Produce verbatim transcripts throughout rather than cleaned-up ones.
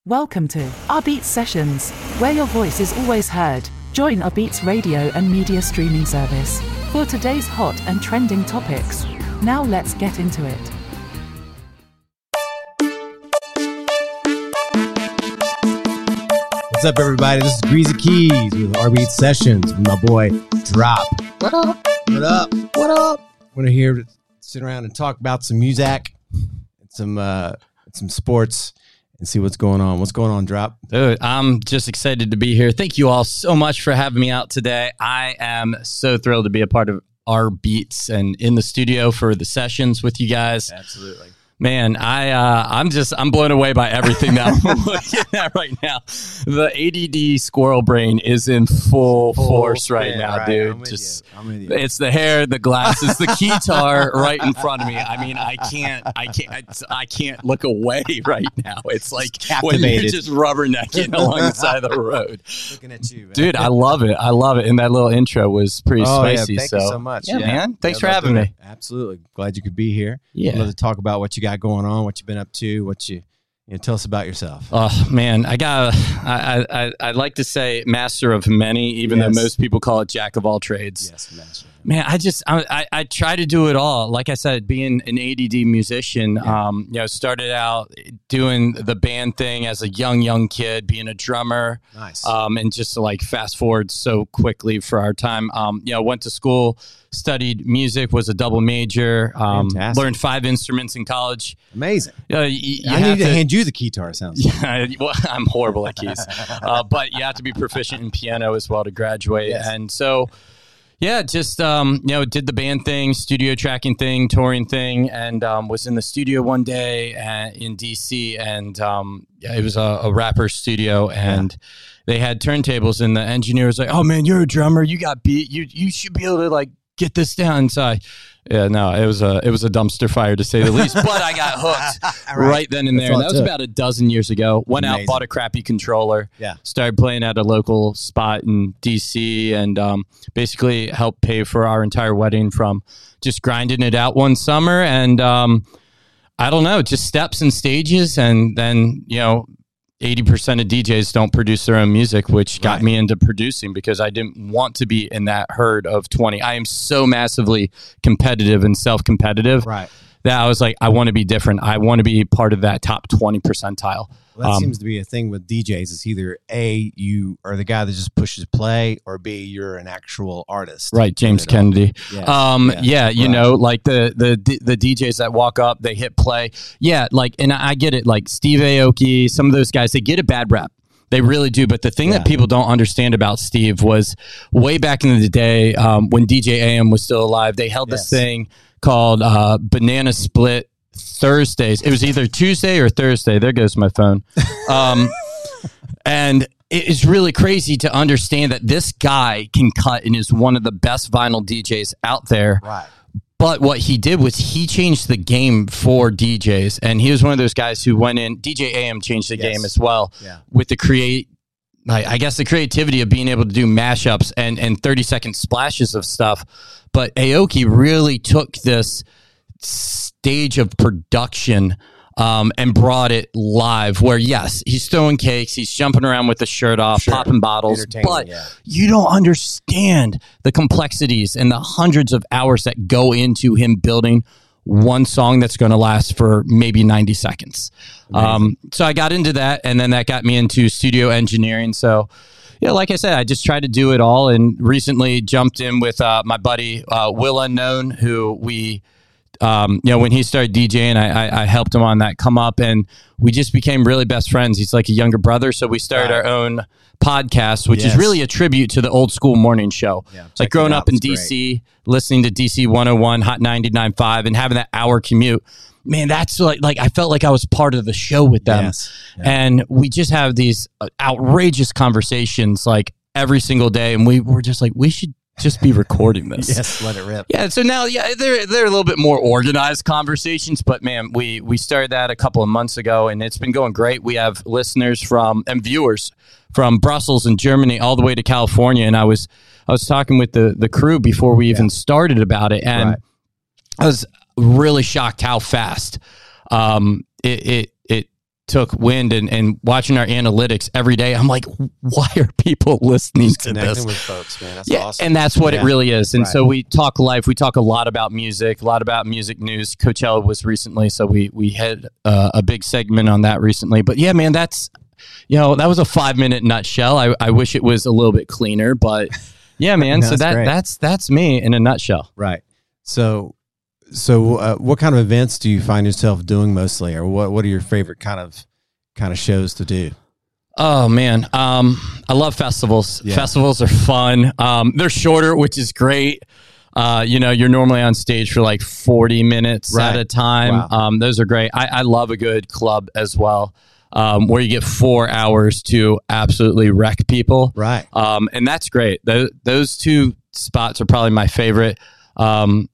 Welcome to Our Beats Sessions, where your voice is always heard. Join Our Beats radio and media streaming service for today's hot and trending topics. Now let's get into it. What's up, everybody? This is Greasy Keys with Our Beats Sessions with my boy Drop. What up? What up? What up? We're here to sit around and talk about some music, and some uh, some sports, and see what's going on. What's going on, Drop? Dude, I'm just excited to be here. Thank you all so much for having me out today. I am so thrilled to be a part of Our Beats and in the studio for the sessions with you guys. Absolutely. Man, I, uh, I'm just, I'm blown away by everything that I'm looking at right now. The A D D squirrel brain is in full, full force right spin, now, right. dude. I'm with just, you. I'm with you. It's the hair, the glasses, the guitar right in front of me. I mean, I can't, I can't, I can't look away right now. It's like just when you're just rubbernecking along the side of the road. Looking at you, man. Dude, I love it. I love it. And that little intro was pretty oh, spicy. Yeah, thank so. you so much. Yeah, yeah. man. Thanks yeah, for having me. It. Absolutely. Glad you could be here. Yeah. I'd love to talk about what you got going on, what you've been up to, what you, you know, tell us about yourself. Oh man, I got. I I I like to say master of many, even yes. though most people call it jack of all trades. Yes, master. Man, I just I, I I try to do it all. Like I said, being an A D D musician, yeah. um, you know, started out doing the band thing as a young young kid, being a drummer. Nice. Um, and just to like fast forward so quickly for our time, um, you know, went to school, studied music, was a double major, um, learned five instruments in college. Amazing. Uh, you, you I need to, to hand you the guitar. It sounds. Yeah, well, I'm horrible at keys, uh, but you have to be proficient in piano as well to graduate, yes. and so. Yeah, just, um, you know, did the band thing, studio tracking thing, touring thing, and um, was in the studio one day at, in D C, and um, yeah, it was a, a rapper studio, and yeah. they had turntables, and the engineer was like, oh, man, you're a drummer. You got beat. You you should be able to, like, get this down. So I, yeah, no, it was a it was a dumpster fire, to say the least, but I got hooked right. right then and there. And that was about a dozen years ago. Went Amazing. out, bought a crappy controller, yeah. started playing at a local spot in D C, and um, basically helped pay for our entire wedding from just grinding it out one summer. And um, I don't know, just steps and stages. And then, you know, eighty percent of D Js don't produce their own music, which got right. me into producing because I didn't want to be in that herd of twenty. I am so massively competitive and self-competitive right. that I was like, I want to be different. I want to be part of that top twenty percentile. Well, that um, seems to be a thing with D Js. It's either A, you are the guy that just pushes play, or B, you're an actual artist. Right, James Kennedy. Yes. Um, yeah, yeah, you right. know, like the, the the D Js that walk up, they hit play. Yeah, like, and I get it. Like Steve Aoki, some of those guys, they get a bad rep. They really do. But the thing yeah. that people don't understand about Steve was way back in the day um, when D J A M was still alive, they held yes. this thing called uh, Banana Split Thursdays. It was either Tuesday or Thursday. There goes my phone. Um, and it's really crazy to understand that this guy can cut and is one of the best vinyl D Js out there. Right. But what he did was he changed the game for D Js. And he was one of those guys who went in. D J A M changed the yes. game as well yeah. with the create. I guess the creativity of being able to do mashups and, and thirty second splashes of stuff. But Aoki really took this stage of production um, and brought it live where, yes, he's throwing cakes, he's jumping around with the shirt off, sure. popping bottles, but yeah. you don't understand the complexities and the hundreds of hours that go into him building one song that's going to last for maybe ninety seconds. Um, so I got into that, and then that got me into studio engineering. So yeah, like I said, I just tried to do it all, and recently jumped in with uh, my buddy uh, Will Unknown, who we, um, you know, when he started DJing, I, I, I helped him on that come up, and we just became really best friends. He's like a younger brother, so we started right. our own podcast, which yes. is really a tribute to the old school morning show. Yeah, it's like growing up in D C, great. listening to D C one oh one, Hot ninety-nine point five, and having that hour commute. Man, that's like, like I felt like I was part of the show with them. Yes. Yeah. And we just have these outrageous conversations like every single day. And we were just like, we should just be recording this. Yes, let it rip. Yeah, so now, yeah, they're they're a little bit more organized conversations, but man, we we started that a couple of months ago, and it's been going great. We have listeners from and viewers from Brussels and Germany all the way to California, and I was I was talking with the the crew before we even yeah. started about it, and right. I was really shocked how fast um, it it it took wind and, and watching our analytics every day, I'm like, why are people listening Just to connecting this? with folks, man. That's yeah, awesome. and that's what Yeah. it really is. And Right. so we talk life. We talk a lot about music, a lot about music news. Coachella was recently, so we we had uh, a big segment on that recently. But yeah, man, that's you know that was a five minute nutshell. I, I wish it was a little bit cleaner, but yeah, man. No, so that's that great. that's that's me in a nutshell. Right. So, so uh, what kind of events do you find yourself doing mostly, or what? What are your favorite kind of kind of shows to do? Oh man, um, I love festivals. Yeah. Festivals are fun. Um, they're shorter, which is great. Uh, you know, you're normally on stage for like forty minutes Right. at a time. Wow. Um, those are great. I, I love a good club as well, um, where you get four hours to absolutely wreck people. Right. Um, and that's great. Those, those two spots are probably my favorite. Um,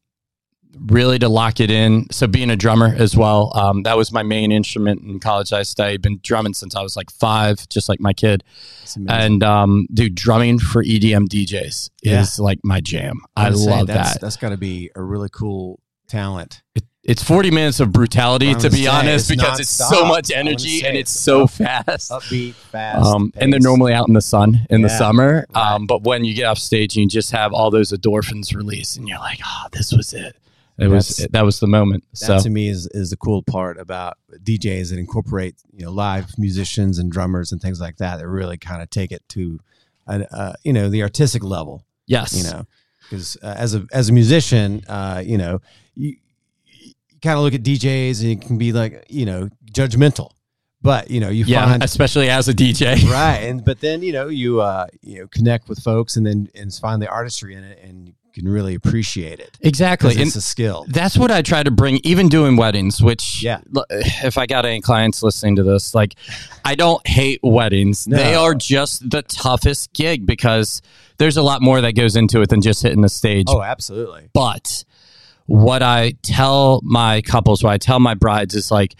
really to lock it in. So being a drummer as well, um, that was my main instrument in college. I studied, been drumming since I was like five, just like my kid. That's amazing. And um, dude, drumming for E D M D Js Yeah. is like my jam. I, would say love that's, that. That's got to be a really cool talent. It, it's forty minutes of brutality, I'm to gonna be say, honest, it's because it's so nonstop. much I wanna energy say and it's it's so up- fast. Upbeat, fast. Um, and they're pace. normally out in the sun in the Yeah. summer. Right. Um, but when you get off stage, you just have all those endorphins release, and you're like, "Oh, this was it. It was That's- that was the moment." That So to me is, is the cool part about D Js that incorporate, you know, live musicians and drummers and things like that that really kind of take it to, uh, uh, you know, the artistic level. yes, You know, because uh, as a as a musician, uh, you know, you, you kind of look at D Js and it can be like, you know, judgmental, but you know, you yeah, find especially as a D J. right, and but then you know you uh, you know connect with folks and then and find the artistry in it and you can really appreciate it. Exactly, 'Cause and it's a skill. that's what I try to bring, even doing weddings. Which, Yeah. l- if I got any clients listening to this, like, I don't hate weddings. No. They are just the toughest gig because there's a lot more that goes into it than just hitting the stage. Oh, absolutely. But what I tell my couples, what I tell my brides is like,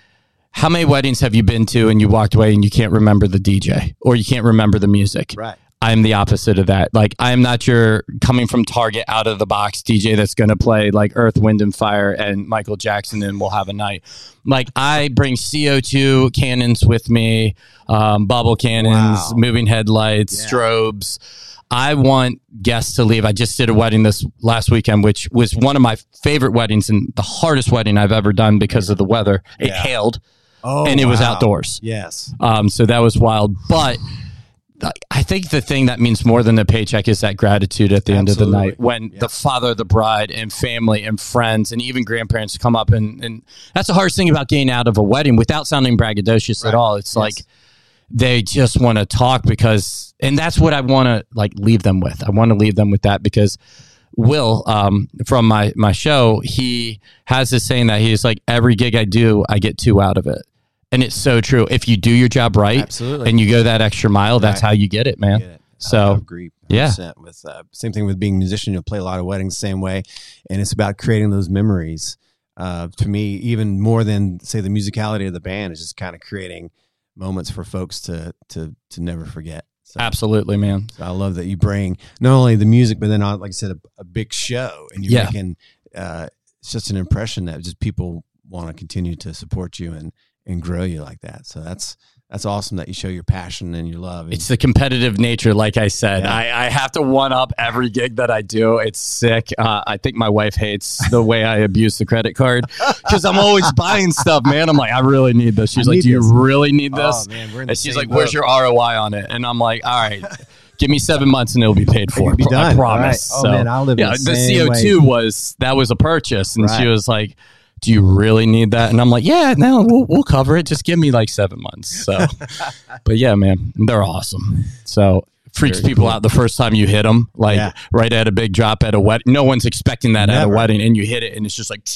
how many weddings have you been to and you walked away and you can't remember the D J or you can't remember the music? Right. I'm the opposite of that. Like, I am not your coming from Target out of the box D J that's going to play like Earth, Wind and Fire and Michael Jackson and we'll have a night. Like, I bring C O two cannons with me, um, bubble cannons, Wow. moving headlights, Yeah. strobes. I want guests to leave. I just did a wedding this last weekend, which was one of my favorite weddings and the hardest wedding I've ever done because of the weather. It Yeah. hailed Oh, and it was wow. outdoors. Yes. Um, so that was wild. But th- I think the thing that means more than the paycheck is that gratitude at the end of the Absolutely. night when Yeah. the father, the bride, and family and friends and even grandparents come up. And, and that's the hardest thing about getting out of a wedding without sounding braggadocious Right. at all. It's Yes. like they just want to talk because, and that's what I want to like leave them with. I want to leave them with that because Will, um, from my, my show, he has this saying that he's like, every gig I do, I get two out of it. And it's so true. If you do your job right Absolutely. and you go that extra mile, that's Right. how you get it, man. Get it. So, I agree. yeah. one hundred percent With uh, same thing with being a musician, you'll play a lot of weddings the same way, and it's about creating those memories. Uh, to me, even more than say the musicality of the band, is just kind of creating moments for folks to to to never forget. So, Absolutely, man. so I love that you bring not only the music, but then on, like I said, a, a big show, and you're Yeah. making uh, such an impression that just people want to continue to support you and and grow you like that. So that's that's awesome that you show your passion and your love. And, It's the competitive nature, like I said. Yeah. I, I have to one up every gig that I do. It's sick. Uh, I think my wife hates the way I abuse the credit card because I'm always buying stuff, man. I'm like, I really need this. She's I like, need do you this. really need this? Oh man, we're in the And she's same like, where's boat. your R O I on it? And I'm like, all right, give me seven months and it'll be paid for. It'll be I done. promise. All right. Oh, man, I'll live yeah, the the same C O two way. was, that was a purchase. And she Right. was like, do you really need that? And I'm like, yeah, no, we'll, we'll cover it. Just give me like seven months. So, but yeah, man, they're awesome. So freaks Very people cool. out the first time you hit them, like Yeah. right at a big drop at a wedding. No one's expecting that at a Never. wedding, and you hit it, and it's just like,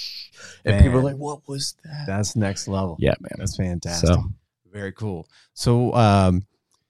and Man. people are like, what was that? That's next level. Yeah, man. That's fantastic. So Very cool. So, um,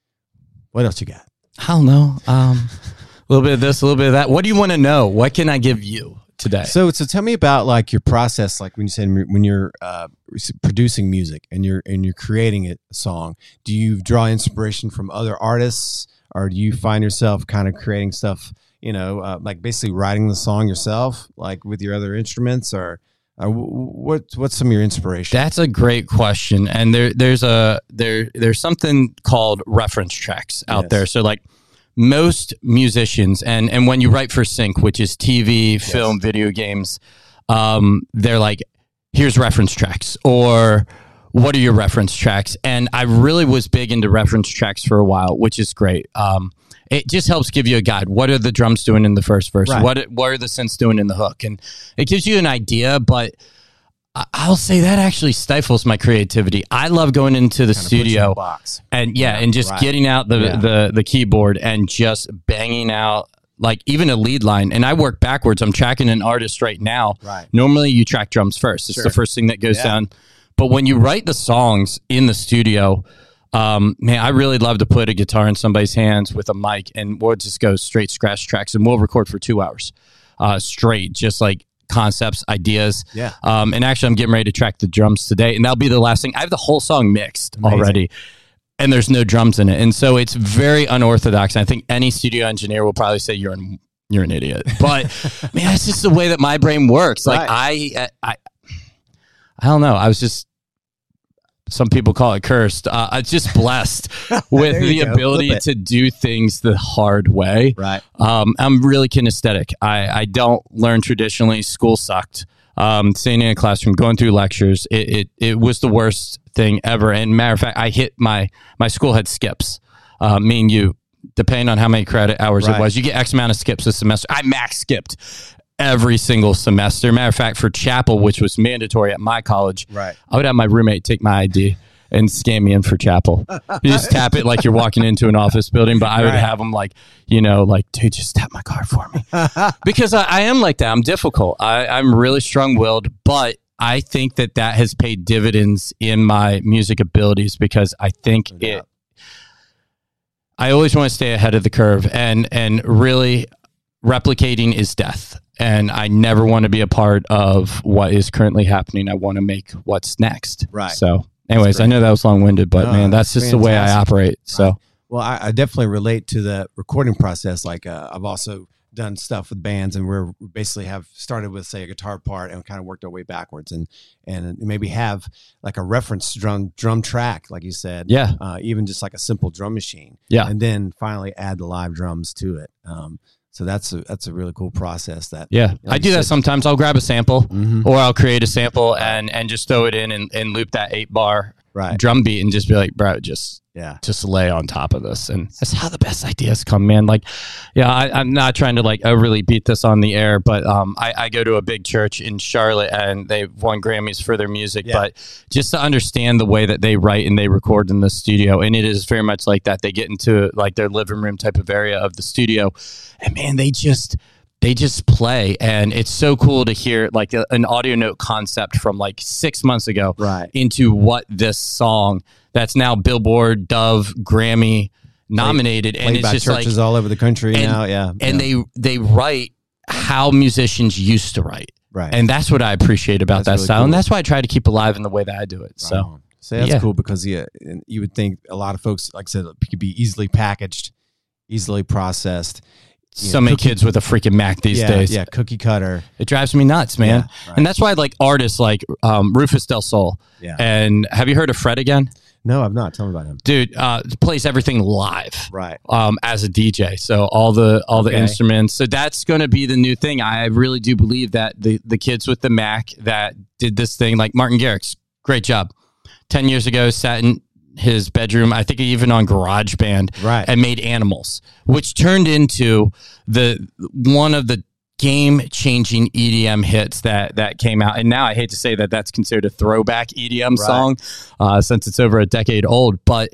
what else you got? I don't know. Um, a little bit of this, a little bit of that. What do you want to know? What can I give you today? So, so tell me about like your process, like when you said when you're uh, producing music and you're and you're creating a song. Do you draw inspiration from other artists, or do you find yourself kind of creating stuff? You know, uh, like basically writing the song yourself, like with your other instruments, or Uh, what what's some of your inspiration? That's a great question, and there there's a there there's something called reference tracks out Yes. there. So like most musicians, and and when you write for sync, which is T V, film, video games, um, they're like, here's reference tracks, or what are your reference tracks? And I really was big into reference tracks for a while, which is great. Um, it just helps give you a guide. What are the drums doing in the first verse? Right. What what are the synths doing in the hook? And it gives you an idea, but I- I'll say that actually stifles my creativity. I love going into the Kinda puts you in studio a box. and yeah, and just right. getting out the, Yeah. the the keyboard and just banging out like even a lead line. And I work backwards. I'm tracking an artist right now. Right. Normally you track drums first. It's Sure. the first thing that goes Yeah. down. But when you write the songs in the studio, um, man, I really love to put a guitar in somebody's hands with a mic, and we'll just go straight scratch tracks, and we'll record for two hours uh, straight, just like concepts, ideas. Yeah. Um, and actually, I'm getting ready to track the drums today, and that'll be the last thing. I have the whole song mixed Amazing. already, and there's no drums in it, and so it's very unorthodox. And I think any studio engineer will probably say you're an you're an idiot, but man, it's just the way that my brain works. Like Right. I, I, I don't know. I was just. Some people call it cursed. Uh, I'm just blessed with There the you go. ability Flip it. to do things the hard way. Right. Um, I'm really kinesthetic. I, I don't learn traditionally. School sucked. Um, sitting in a classroom, going through lectures, it, it it was the worst thing ever. And matter of fact, I hit my my school had skips. Uh, me and you, depending on how many credit hours Right. it was, you get X amount of skips a semester. I max skipped every single semester. Matter of fact, for chapel, which was mandatory at my college, Right. I would have my roommate take my I D and scan me in for chapel. You just tap it like you're walking into an office building, but I would Right. have them like, you know, like, dude, just tap my card for me. Because I, I am like that. I'm difficult. I, I'm really strong-willed, but I think that that has paid dividends in my music abilities because I think No it, doubt. I always want to stay ahead of the curve, and, and really replicating is death. And I never want to be a part of what is currently happening. I want to make what's next. Right. So anyways, I great. know that was long winded, but No, man, that's that's just the way I fantastic. operate. So Right. Well, I, I definitely relate to the recording process. Like uh, I've also done stuff with bands, and we're we basically have started with say a guitar part and kind of worked our way backwards, and and maybe have like a reference drum drum track, like you said. yeah, Uh, even just like a simple drum machine. Yeah. And then finally add the live drums to it. Um, so that's a that's a really cool process. That yeah. like I do you that said- sometimes. I'll grab a sample Mhm. or I'll create a sample and, and just throw it in and, and loop that eight bar Right. drum beat and just be like, bro, just Yeah. just lay on top of this. And that's how the best ideas come, man. Like, yeah, I, I'm not trying to like overly beat this on the air, but um, I, I go to a big church in Charlotte and they've won Grammys for their music. Yeah. But just to understand the way that they write and they record in the studio, and it is very much like that. They get into like their living room type of area of the studio, and man, they just they just play, and it's so cool to hear like a, an audio note concept from like six months ago Right. into what this song that's now Billboard, Dove, Grammy nominated, and Played it's by just like, churches all over the country and- now. Yeah. and yeah. they they write how musicians used to write, right. and that's what I appreciate about That's that really style, cool. and that's why I try to keep alive in the way that I do it. Right So on. So that's yeah. cool because yeah, and you would think a lot of folks, like I said, could be easily packaged, easily processed. You so know, many cookie- kids with a freaking Mac these yeah, days. Yeah, cookie cutter. It drives me nuts, man. Yeah, right. And that's why like artists like um, Rufus Del Sol. Yeah. And have you heard of Fred again? No, I've not. Tell me about him. Dude, uh, plays everything live. Right. Um, as a D J, so all the all the Okay. instruments. So that's going to be the new thing. I really do believe that the the kids with the Mac that did this thing, like Martin Garrix, great job. Ten years ago, sat in his bedroom, I think even on GarageBand, Right. and made Animals, which turned into the one of the game-changing E D M hits that that came out. And now I hate to say that that's considered a throwback E D M Right. song uh, since it's over a decade old, but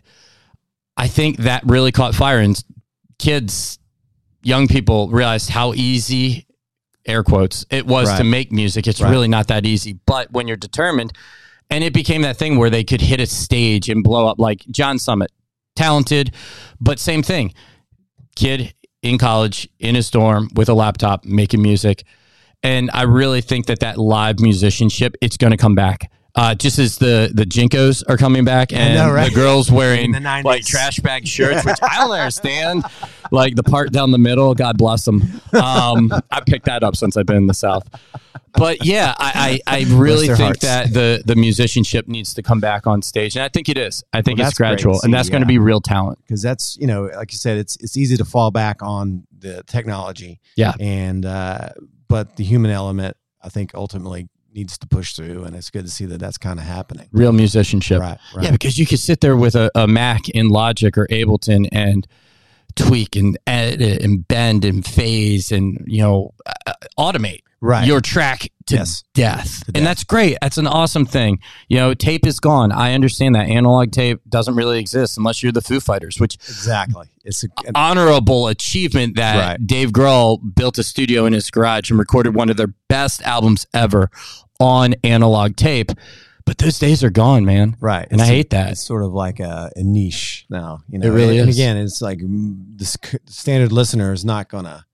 I think that really caught fire, and kids, young people realized how easy, air quotes, it was Right. to make music. It's Right. really not that easy, but when you're determined, and it became that thing where they could hit a stage and blow up, like John Summit, talented, but same thing. Kid in college, in his dorm, with a laptop, making music. And I really think that that live musicianship, it's going to come back. Uh, just as the, the Jinkos are coming back and know, right? the girls wearing the nineties. like trash bag shirts, which I don't understand. Like the part down the middle, God bless them. Um, I picked that up since I've been in the South. But yeah, I, I, I really think hearts. that the, the musicianship needs to come back on stage. And I think it is. I think Well, it's that's great gradual. to And see, that's going to yeah. be real talent. Because that's, you know, like you said, it's it's easy to fall back on the technology. Yeah. And, uh, but the human element, I think, ultimately needs to push through. And it's good to see that that's kind of happening. Real musicianship. Right, right. Yeah, because you could sit there with a, a Mac in Logic or Ableton and tweak and edit and bend and phase and, you know, uh, automate Right. your track to Yes. death. To And death. that's great. That's an awesome thing. You know, tape is gone. I understand that. Analog tape doesn't really exist unless you're the Foo Fighters, which Exactly. It's a, honorable achievement that Right. Dave Grohl built a studio in his garage and recorded one of their best albums ever on analog tape. But those days are gone, man. right. And I It's a- hate that. It's sort of like a, a niche now. You know, It really and is. again, it's like mm, the sc- standard listener is not going to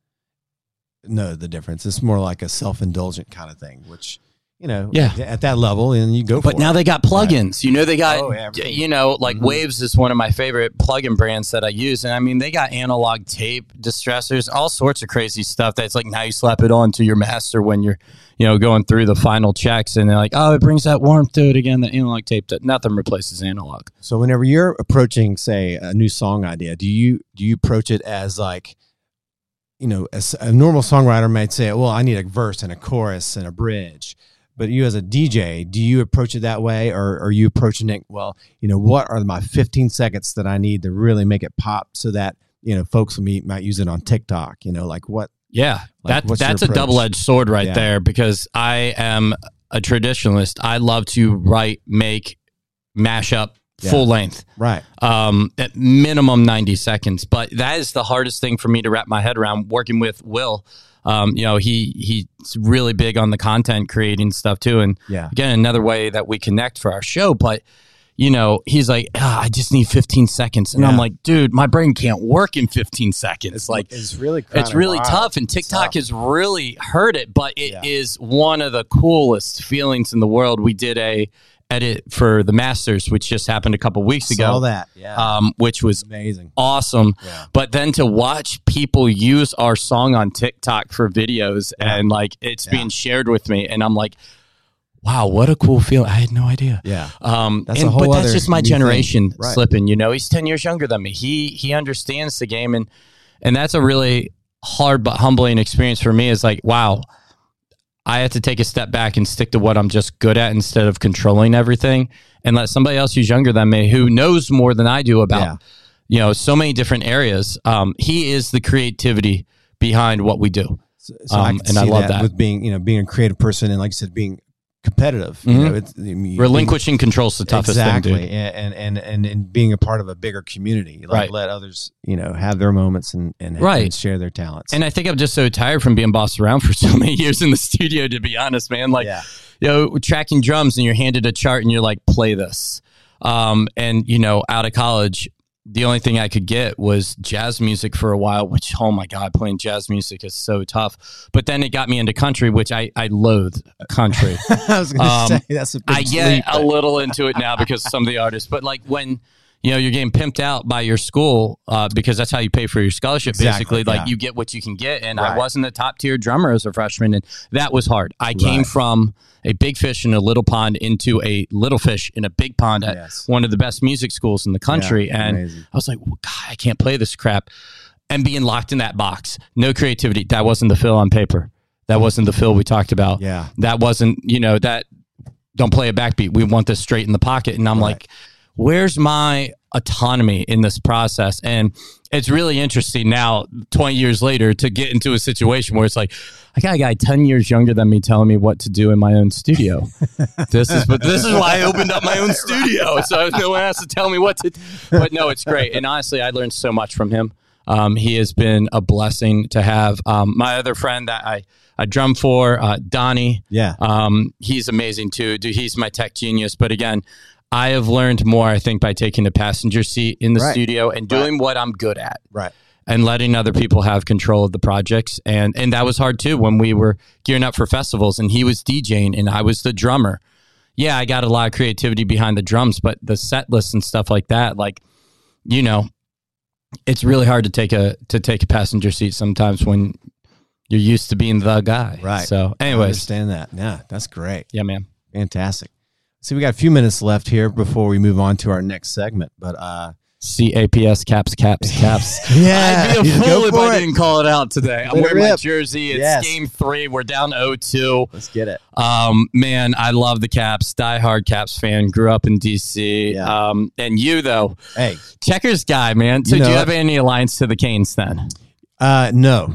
know the difference. It's more like a self-indulgent kind of thing, which, you know, Yeah. at that level, and you go for But now it. they got plugins. You know, they got, Oh, yeah, really. you know, like Mhm. Waves is one of my favorite plugin brands that I use. And I mean, they got analog tape distressors, all sorts of crazy stuff that's like now you slap it on to your master when you're, you know, going through the final checks and they're like, oh, it brings that warmth to it again. The analog tape, that nothing replaces analog. So whenever you're approaching, say, a new song idea, do you do you approach it as like, you know, as a normal songwriter might say, well, I need a verse and a chorus and a bridge. But you as a D J, do you approach it that way, or are you approaching it, well, you know, what are my fifteen seconds that I need to really make it pop so that, you know, folks will meet, might use it on TikTok, you know, like what? Yeah, Like, that what's your that's a approach? double-edged sword right Yeah. there because I am a traditionalist. I love to write, make, mash up Yeah. full length. Right. um, at minimum ninety seconds. But that is the hardest thing for me to wrap my head around working with Will. Um, you know, he he's really big on the content creating stuff too. And Yeah. again, another way that we connect for our show. But, you know, he's like, ah, I just need fifteen seconds. And I'm Yeah. like, dude, my brain can't work in fifteen seconds. It's like, it's really it's kinda really wild. tough. And It's TikTok tough. has really hurt it. But it Yeah. is one of the coolest feelings in the world. We did a edit for the Masters, which just happened a couple weeks ago. Saw that. Yeah. Um, which was Amazing. awesome. Yeah. But then to watch people use our song on TikTok for videos Yeah. and like it's Yeah. being shared with me, and I'm like, wow, what a cool feeling. I had no idea. Yeah. Um, That's and- a whole but that's other just my new generation thing. Right. slipping. You know, he's ten years younger than me. He he understands the game, and and that's a really hard but humbling experience for me. Is like, wow, I have to take a step back and stick to what I'm just good at instead of controlling everything, and let somebody else who's younger than me, who knows more than I do about, Yeah. you know, so many different areas. Um, he is the creativity behind what we do. So, so I Um, can and I see love that, that. with being, you know, being a creative person and, like you said, being competitive. You Mhm. know, it's I mean, Relinquishing control's the toughest exactly, thing, dude. and, and and and being a part of a bigger community, like Right. let others, you know, have their moments and and, Right. and share their talents. And I think I'm just so tired from being bossed around for so many years in the studio, to be honest, man. Like, yeah, you know, tracking drums and you're handed a chart and you're like, play this. Um, and, you know, out of college, the only thing I could get was jazz music for a while, which, oh my God, playing jazz music is so tough. But then it got me into country, which I, I loathe country. I was going to Um, say that's a big I get leap, a but- little into it now because of some of the artists, but like when, you know, you're getting pimped out by your school uh, because that's how you pay for your scholarship. Exactly, Basically, like yeah. you get what you can get. And Right. I wasn't a top tier drummer as a freshman, and that was hard. I came Right. from a big fish in a little pond into a little fish in a big pond at Yes. one of the best music schools in the country. Yeah, and amazing. I was like, well, God, I can't play this crap. And being locked in that box, no creativity. That wasn't the Phil on paper. That wasn't the Phil we talked about. Yeah. That wasn't, you know, that don't play a backbeat. We want this straight in the pocket. And I'm Right. like, where's my autonomy in this process? And it's really interesting now, twenty years later, to get into a situation where it's like, I got a guy ten years younger than me telling me what to do in my own studio. This is, but this is why I opened up my own studio. So no one has to tell me what to do. But no, it's great. And honestly, I learned so much from him. Um, he has been a blessing to have. Um, my other friend that I, I drum for, uh, Donnie. Yeah. Um, he's amazing too. Dude, he's my tech genius. But again, I have learned more, I think, by taking a passenger seat in the Right. studio and doing what I'm good at Right. and letting other people have control of the projects. And and that was hard too when we were gearing up for festivals and he was DJing and I was the drummer. yeah, I got a lot of creativity behind the drums, but the set list and stuff like that, like, you know, it's really hard to take a to take a passenger seat sometimes when you're used to being the guy. Right. So, I anyways, understand that. Yeah, that's great. yeah, man. Fantastic. So we got a few minutes left here before we move on to our next segment, but uh C A P S caps, caps, caps. Yeah, I'd be a just fool go if for I it. didn't call it out today. I'm Let it wearing my rip. jersey. It's Yes. game three. We're down oh two. let's get it. Um, man, I love the Caps. Diehard Caps fan. Grew up in D C. Yeah. Um, and you though, Hey, Checkers guy, man. So You do you know have it. any alliance to the Canes then? uh no.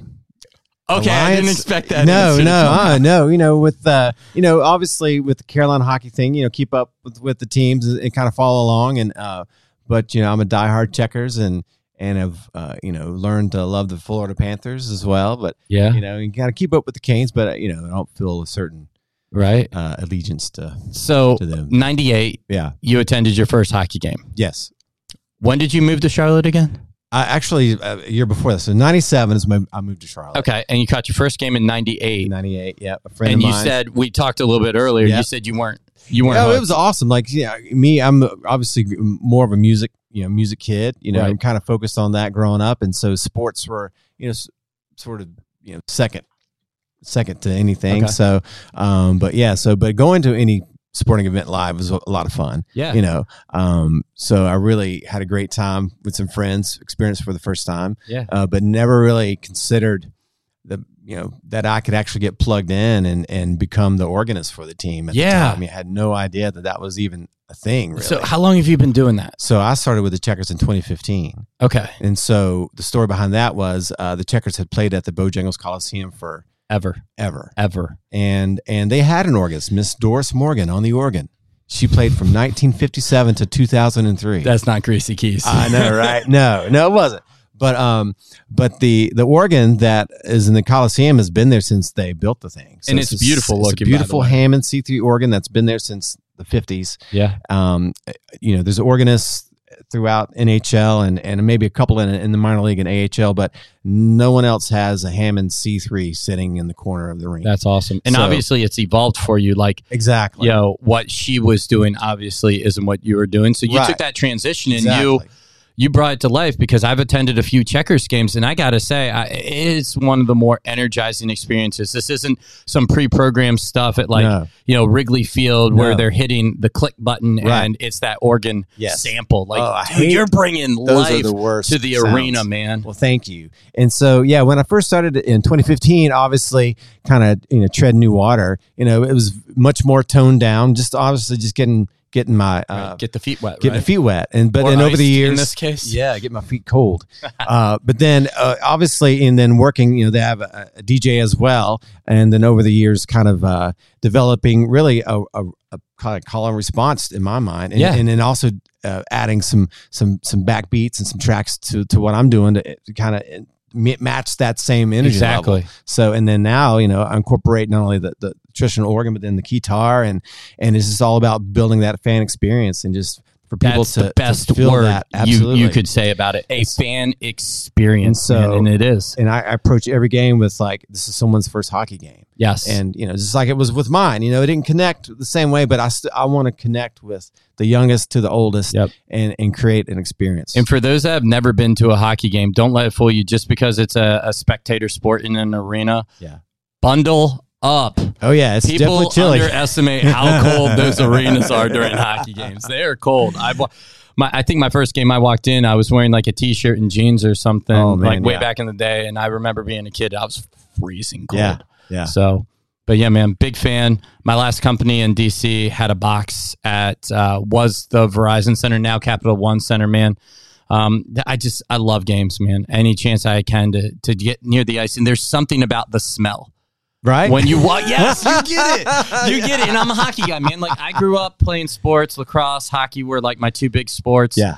Okay, I didn't Alliance? expect that. No, answer to no, come uh, out. no. You know, with uh, you know, obviously with the Carolina hockey thing, you know, keep up with, with the teams and kind of follow along. And uh, but you know, I'm a diehard Checkers and and have uh, you know learned to love the Florida Panthers as well. But Yeah, you know, you got to keep up with the Canes. But uh, you know, I don't feel a certain right. uh, allegiance to So to them. ninety-eight, Yeah. you attended your first hockey game. Yes. When did you move to Charlotte again? I actually uh, a year before this. So ninety-seven is my I moved to Charlotte. Okay, and you caught your first game in ninety-eight. ninety-eight. Yeah, a friend And of you mine. said, we talked a little bit earlier, Yeah. you said you weren't, you weren't. No, it hooked. was awesome. Like, yeah, me, I'm obviously more of a music, you know, music kid. You know, Right. I'm kind of focused on that growing up, and so sports were, you know, s- sort of, you know, second, second to anything. Okay. So, um, but yeah, so but going to any sporting event live was a lot of fun. Yeah. You know, um, so I really had a great time with some friends, experienced for the first time. Yeah. Uh, but never really considered the you know that I could actually get plugged in and and become the organist for the team at Yeah. the time. I mean, I had no idea that that was even a thing, really. So how long have you been doing that? So I started with the Checkers in twenty fifteen. Okay. And so the story behind that was uh, the Checkers had played at the Bojangles Coliseum for Ever, ever. ever. And and they had an organist, Miss Doris Morgan, on the organ. She played from nineteen fifty-seven to two thousand three. That's not Greasy Keys. I know, right? No, no, it wasn't. But um, but the the organ that is in the Coliseum has been there since they built the thing, so And it's beautiful It's looking, a by the beautiful way. Hammond C three organ that's been there since the fifties. Yeah. Um, you know, there's organists throughout N H L and and maybe a couple in in the minor league and A H L, but no one else has a Hammond C three sitting in the corner of the ring. That's awesome. And So- obviously it's evolved for you. Like, exactly. you know, what she was doing obviously isn't what you were doing. So you Right. took that transition and Exactly. you you brought it to life, because I've attended a few Checkers games, and I got to say, I, it's one of the more energizing experiences. This isn't some pre-programmed stuff at like, No. you know, Wrigley Field where No. they're hitting the click button Right. and it's that organ Yes. sample. Like, Oh, I dude, hate- you're bringing those are life the worst to the sounds. arena, man. Well, thank you. And so, yeah, when I first started in twenty fifteen, obviously, kind of you know, tread new water. You know, it was much more toned down. Just obviously, just getting getting my uh, Right. Get the feet wet, getting right? my feet wet. And but Or then over the iced years, in this case. yeah, get my feet cold. uh, but then uh, obviously, and then working, you know, they have a, a D J as well. And then over the years, kind of uh, developing really a, a, a kind of call and response in my mind, and, Yeah. and then also uh, adding some some some backbeats and some tracks to to what I'm doing to, to kind of match that same energy Exactly. level. So, and then now, you know, I incorporate not only the, the traditional organ, but then the guitar, and and it's just all about building that fan experience and just for people That's to, the best to feel word that. you, Absolutely. you could say about it. A fan experience, And so- man, and it is. And I, I approach every game with like, this is someone's first hockey game. Yes. And, you know, just like it was with mine, you know, it didn't connect the same way, but I st- I want to connect with the youngest to the oldest Yep. and, and create an experience. And for those that have never been to a hockey game, don't let it fool you just because it's a, a spectator sport in an arena. Yeah. Bundle up. Oh yeah. It's People definitely chilly. underestimate how cold those arenas are during hockey games. They are cold. I my I think my first game I walked in, I was wearing like a t-shirt and jeans or something, Oh, man, like way yeah. back in the day. And I remember being a kid, I was freezing cold. Yeah. Yeah. So, but yeah, man, big fan. My last company in D C had a box at, uh, was the Verizon Center, now Capital One Center, man. Um, th- I just, I love games, man. Any chance I can to, to get near the ice. And there's something about the smell. Right. When you walk, yes, you get it. You get it. And I'm a hockey guy, man. Like, I grew up playing sports, lacrosse, hockey were like my two big sports. yeah.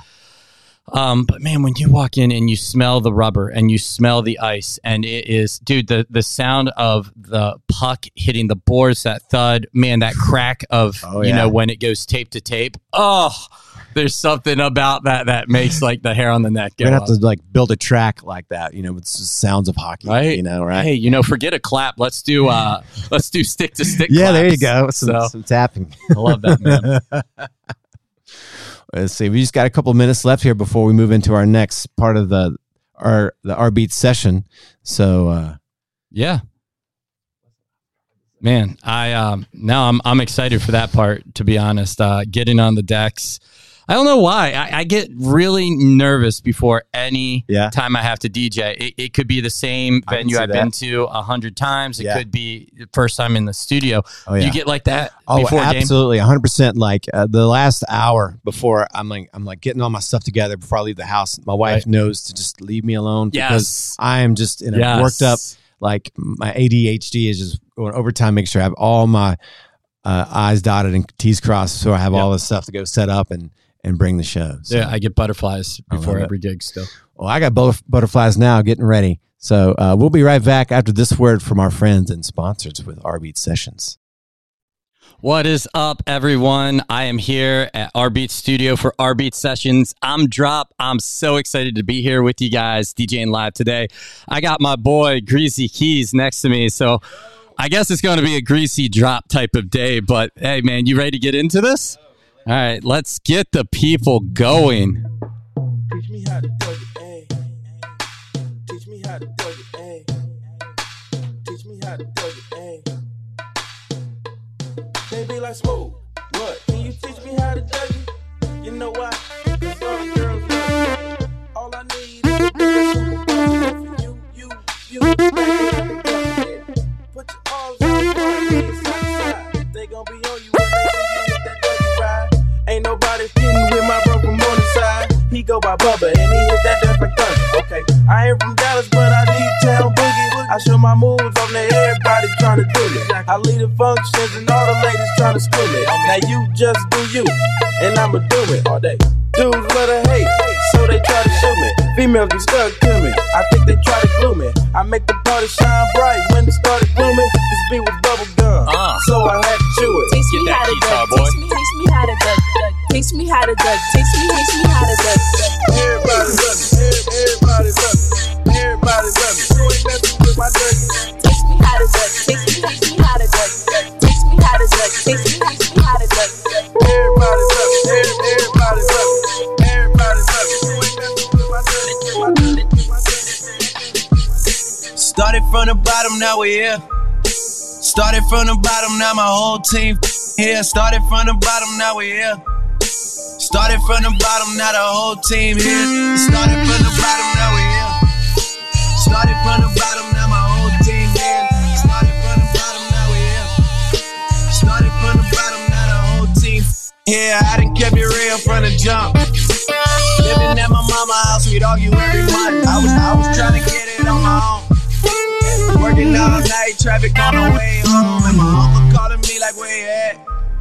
Um, but man, when you walk in and you smell the rubber and you smell the ice, and it is, dude, the the sound of the puck hitting the boards, that thud, man, that crack of Oh, you yeah. know when it goes tape to tape. Oh, there's something about that that makes like the hair on the neck go We're gonna have up. to like build a track like that, you know, with just sounds of hockey, Right? You know, right? Hey, you know, forget a clap. Let's do uh let's do stick to stick. Yeah, there you claps. go. Some, So, some tapping. I love that, man. Let's see. We just got a couple minutes left here before we move into our next part of the our the R Beat session. So uh Yeah. Man, I um now I'm I'm excited for that part, to be honest. Uh getting on the decks. I don't know why. I, I get really nervous before any Yeah. time I have to D J. It, it could be the same I can venue see I've that. been to a hundred times. It Yeah. could be the first time in the studio. Oh, yeah. You get like that Oh, before a game? absolutely, one hundred percent. Like uh, the last hour before, I'm like, I'm like getting all my stuff together before I leave the house. My wife Right. knows to just leave me alone because Yes. I am just in a Yes. worked up. Like my A D H D is just going overtime. Make sure I have all my uh, I's dotted and T's crossed, so I have Yep. all this stuff to go set up and and bring the show. So, Yeah, I get butterflies I before love it. every gig still. well, I got butter- butterflies now, getting ready. So uh, we'll be right back after this word from our friends and sponsors with R Beat Sessions. What is up, everyone? I am here at R Beat Studio for R Beat Sessions. I'm Drop. I'm so excited to be here with you guys, DJing live today. I got my boy Greasy Keys next to me, so I guess it's going to be a greasy drop type of day. But hey, man, you ready to get into this? All right, let's get the people going. Teach me how to thug it, ayy. Teach me how to thug it, ayy. Teach me how to thug it, ayy. They be like, Smooth, what? Can you teach me how to thug it? You know why? 'Cause all the girls love me. All I need is a bigger super bubble for you, you, you. Back it up and dump it. Put your arms on the body, side to side. They gon' be on you when they see you with that doggy ride. Ain't nobody fitting with my bro from on the side. He go by Bubba and he hit that dance like thunder. Okay, I ain't from Dallas, but I D-town boogie. I show my moves on there, everybody trying to do it. I lead the functions and all the ladies trying to screw it. Now you just do you, and I'ma do it all day. Dudes love to hate, so they try to shoot me. Females be stuck to me, I think they try to glue me. I make the party shine bright when it started glooming. This beat was bubble gum, Uh. so I had to chew it. Teach Get me that how to guitar, duck. boy. Teach me, teach me how to duck. duck. Teach me how to duck. Teach me, teach me how to duck. duck. Everybody love me, everybody love me, everybody love me. You ain't messing with my dirty. Teach me how to duck. Teach me, teach me how to duck. duck. Teach me how to duck. Teach me, teach me how to duck. duck. Everybody love me, everybody love me, everybody love me. You ain't messing with my dirty, with my dirty, with my dirty. Started from the bottom, now we here. Started from the bottom, now my whole team here. Started from the bottom, now we here. Started from the bottom, now the whole team here. Started from the bottom, now we here. Started from the bottom, now my whole team here. Started from the bottom, now we here. Started from the bottom, now the whole team here. I done kept it real from the jump. Living at my mama's house, we'd argue every month. I was, I was trying to get it on my own. Working all night, traffic on the way home, and my uncle calling me like, where you at?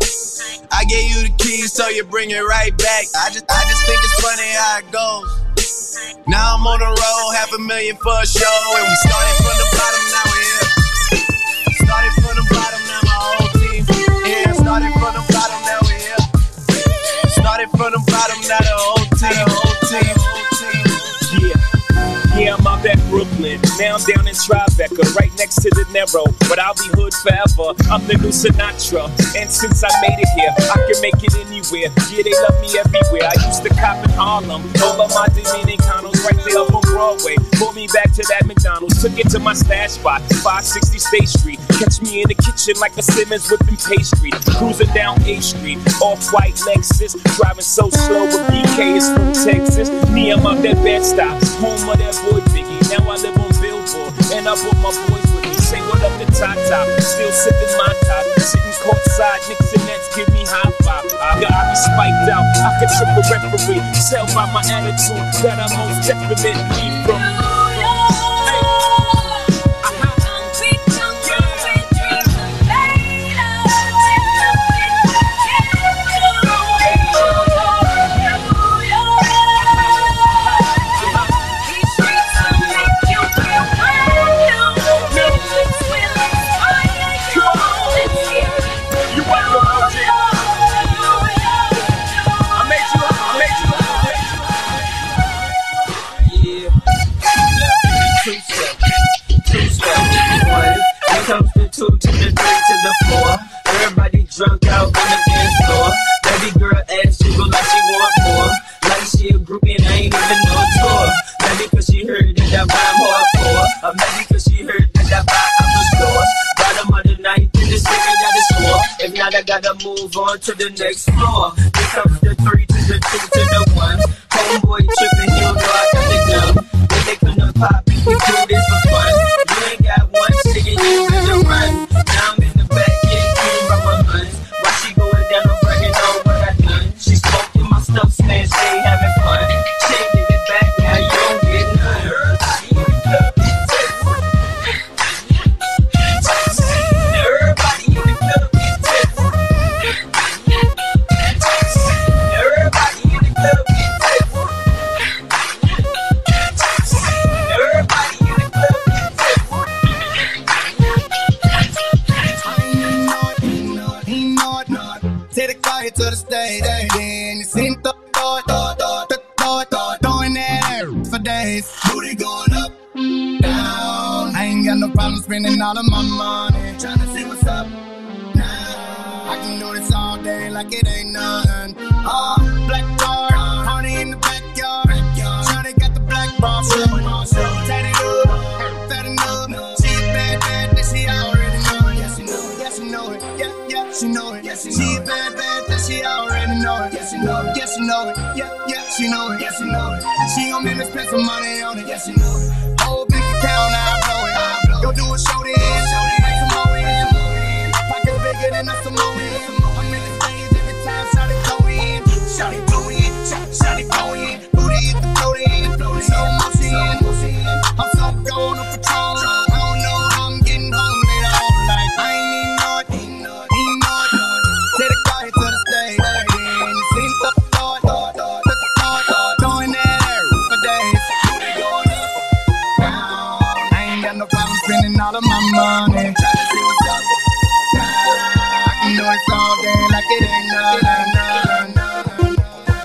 I gave you the keys, so you bring it right back. I just, I just think it's funny how it goes. Now I'm on the road, half a million for a show, and we started from the bottom, now we're here. Started from the bottom, now my whole team here. Started from the bottom, now we're here. Started from the bottom, now the whole team, whole team, whole team. Yeah, yeah, I'm out at Brooklyn. Now I'm down in Tribeca, right next to the Narrow. But I'll be hood forever. I'm the new Sinatra. And since I made it here, I can make it anywhere. Yeah, they love me everywhere. I used to cop in Harlem. All of my Dominicanos right there up on Broadway. Pulled me back to that McDonald's. Took it to my stash spot, five sixty State Street. Catch me in the kitchen like a Simmons whipping pastry. Cruising down eighth Street, off-white Lexus. Driving so slow, but B K is from Texas. Me, I'm out that Bed-Stuy, home of that boy Biggie. Now I live on Billboard, and I brought my boys with me. Say what up to Tata, still sipping my top. Sitting courtside, Knicks and Nets give me high five. I, I be spiked out, I can trip a referee. Tell by my attitude that I'm most definitely from. I made you Here comes the two to the three to the four. Everybody drunk out on the dance floor. Baby girl ass jiggle like she want more. Like she a groupie and I ain't even no tour. Maybe cause she heard that I rhyme hardcore. Or maybe cause she heard that I buy out the stores. Bottom of the ninth in the second got a score. If not, I gotta move on to the next floor. Here comes the three to the two to the one. Homeboy tripping, he don't know I got the gun. When they come to pop, we do this for fun. You ain't got one chicken, you better run. Now I'm in the back, getting clean from my guns. While she going down, I'm bragging on what I done. She smoking my stuff, saying she ain't having fun. She ain't give it back, now you don't get none. Everybody in the club get tipsy. Everybody in the club get tipsy. Everybody in the club get tipsy. Everybody in the club get tipsy. Take the car here to the stage, then you see the throw it, throw it, throw it, throw it, throw it, throwing that ass for days. Booty going up, down. I ain't got no problem spending all of my money, trying to see what's up now. I can do this all day like it ain't nothing. Oh, black car, party in the backyard. Shawty got the black ball, tatted up, fat enough. She a bad, bad, that she already know it. Yeah, she know it, yeah, she know it, yeah, yeah, she know it. She a bad, bad, that she already know it. Yeah, she know it, yeah, she know it, yeah, yeah, she know it, yeah, she know it. She gon' make me spend some money on it, yeah, she know it. Whole big account, I blow it. Go do a show then, make some more in. Pockets bigger than a Samoan. I'm in the stage every time, shout it go in, shout it go in, shout it go in. Booty hit the float in, slow motion. I'm so gone on patrol. I don't know how I'm getting home later on. Like I ain't even know it, ain't know it, ain't know it. Take the car here to the stage, then you see the throw it, throw it, throw it, throwing that air for days. Booty going up, down. I ain't got no problem spending all of my money, trying to see what's up now. I can do this all day like it ain't nothing, nothing, nothing.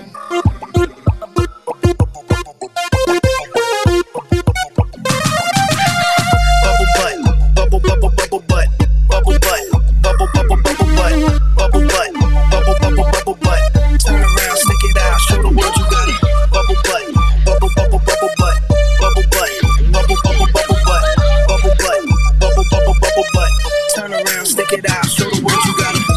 Bubble bubble butt, bubble butt, bubble bubble bubble butt, bubble butt, bubble bubble bubble butt. Turn around, stick it out, show the world you got it. Bubble butt, bubble bubble bubble butt, bubble butt, bubble bubble bubble butt, bubble butt, bubble bubble bubble butt. Turn around, stick it out, show the world you got it.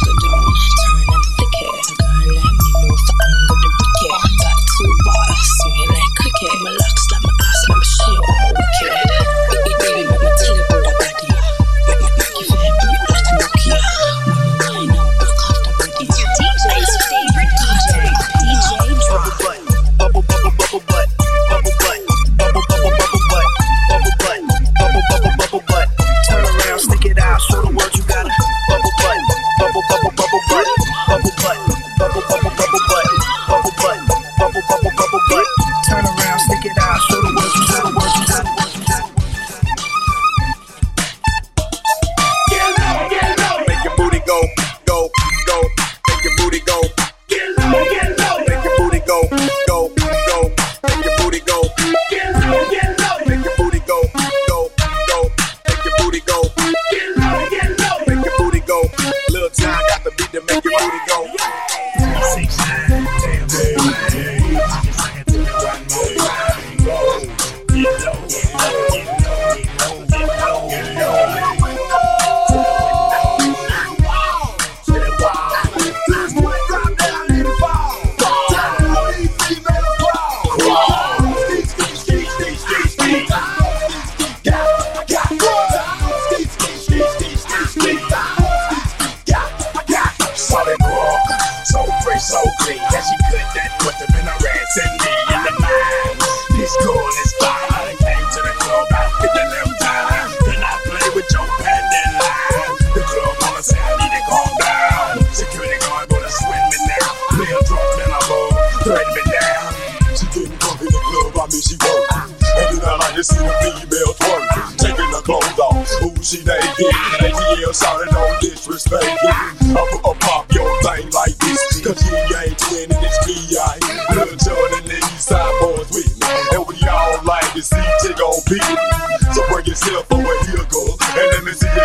She naked, and he yell, sorry, don't disrespect it. I'ma pop your thing like this, cause you ain't winning, it's me, I ain't. Little Jordan and these side boys with me, and we all like to see Chick on beat. So bring yourself over here, girl, and let me see you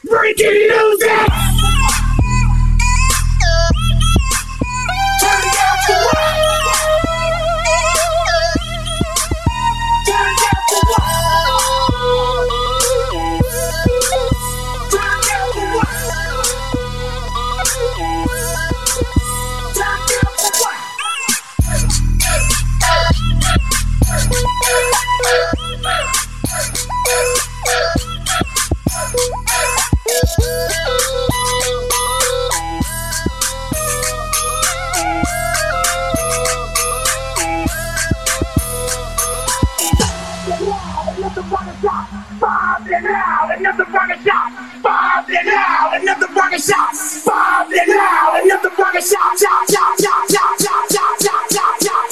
Freaky music! Turn it up for what? Turn it up for what? Turn it up for what? Turn it up for what? Bob it out, another rocket shot. Bob it out, another rocket shot. Bob it out, another rocket shot. Shot, shot, shot, shot, shot, shot, shot, shot, shot,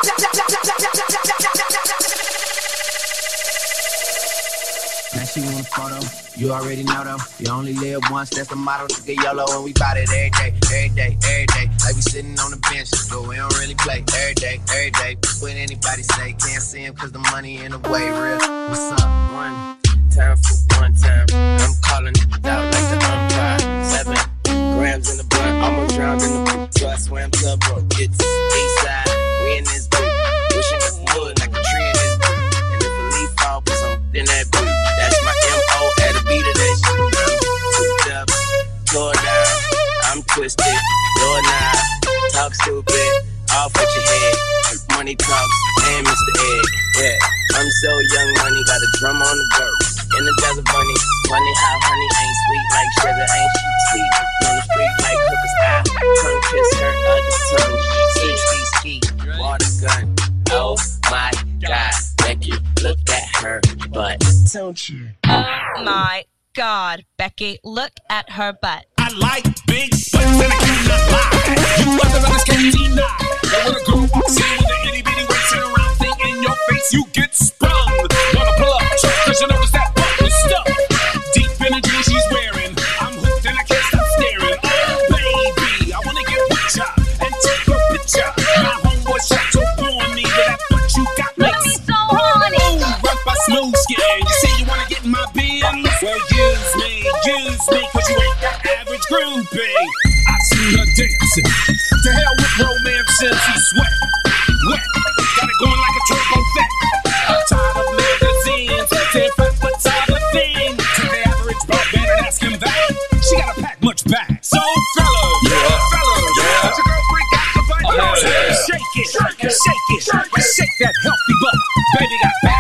Now she want a photo, you already know though. You only live once, that's the motto. To get YOLO and we bout it every day, every day, every day. Like we sitting on the bench, but we don't really play. Every day, every day. What anybody say, can't see him cause the money in the way real. What's up? One time for one time. I'm calling it out like the umpire. Seven grams in the blunt, almost drowned in the poop. So I swam to a broke. It's east side, we in this boot. Wishing us wood like a tree in this boot. And if a leaf fall, put some in that boot. That's my M O at the beat of that shit. I'm cooped up, tore down, I'm twisted, door nine, talk stupid, off with your head. Money talks, and Mister Egg. Yeah, I'm so young, money got a drum on the girl. In the desert bunny, funny how honey ain't sweet like sugar, ain't she sweet? On the street like hookers eye, tongue kiss her other tongue. Ski, ski, ski, water gun. Oh my God, Becky, look at her butt. Don't you? Oh my God, Becky, look at her butt. I like big butts and I cannot lie. You other brothers can't deny. But when a girl walks in with an itty bitty waist and a round thing in your face, you get sprung. Wanna pull up, cause you notice that butt is stuck. Deep in the jeans she's wearing, I'm hooked and I can't stop staring. Oh baby, I wanna get with ya and take a picture. My homeboy shot so on me that that butt you got makes so horny. Ooh, rough by smooth skin. You say you wanna get in my bin? Well, use me, use me, cause you ain't that average groupie. I see her dancing. To hell with romance since he sweat. Wet. Got it going like a turbo vet. I'm tired of magazines. Ten fat but tired of thing. To the average broadband and ask him that. She gotta pack much back. So fellas, yeah. fellas, yeah. Let your girlfriend got the butt. Oh, yeah. Shake it, shake it, shake it, shake it. Shake that healthy butt. Baby got back.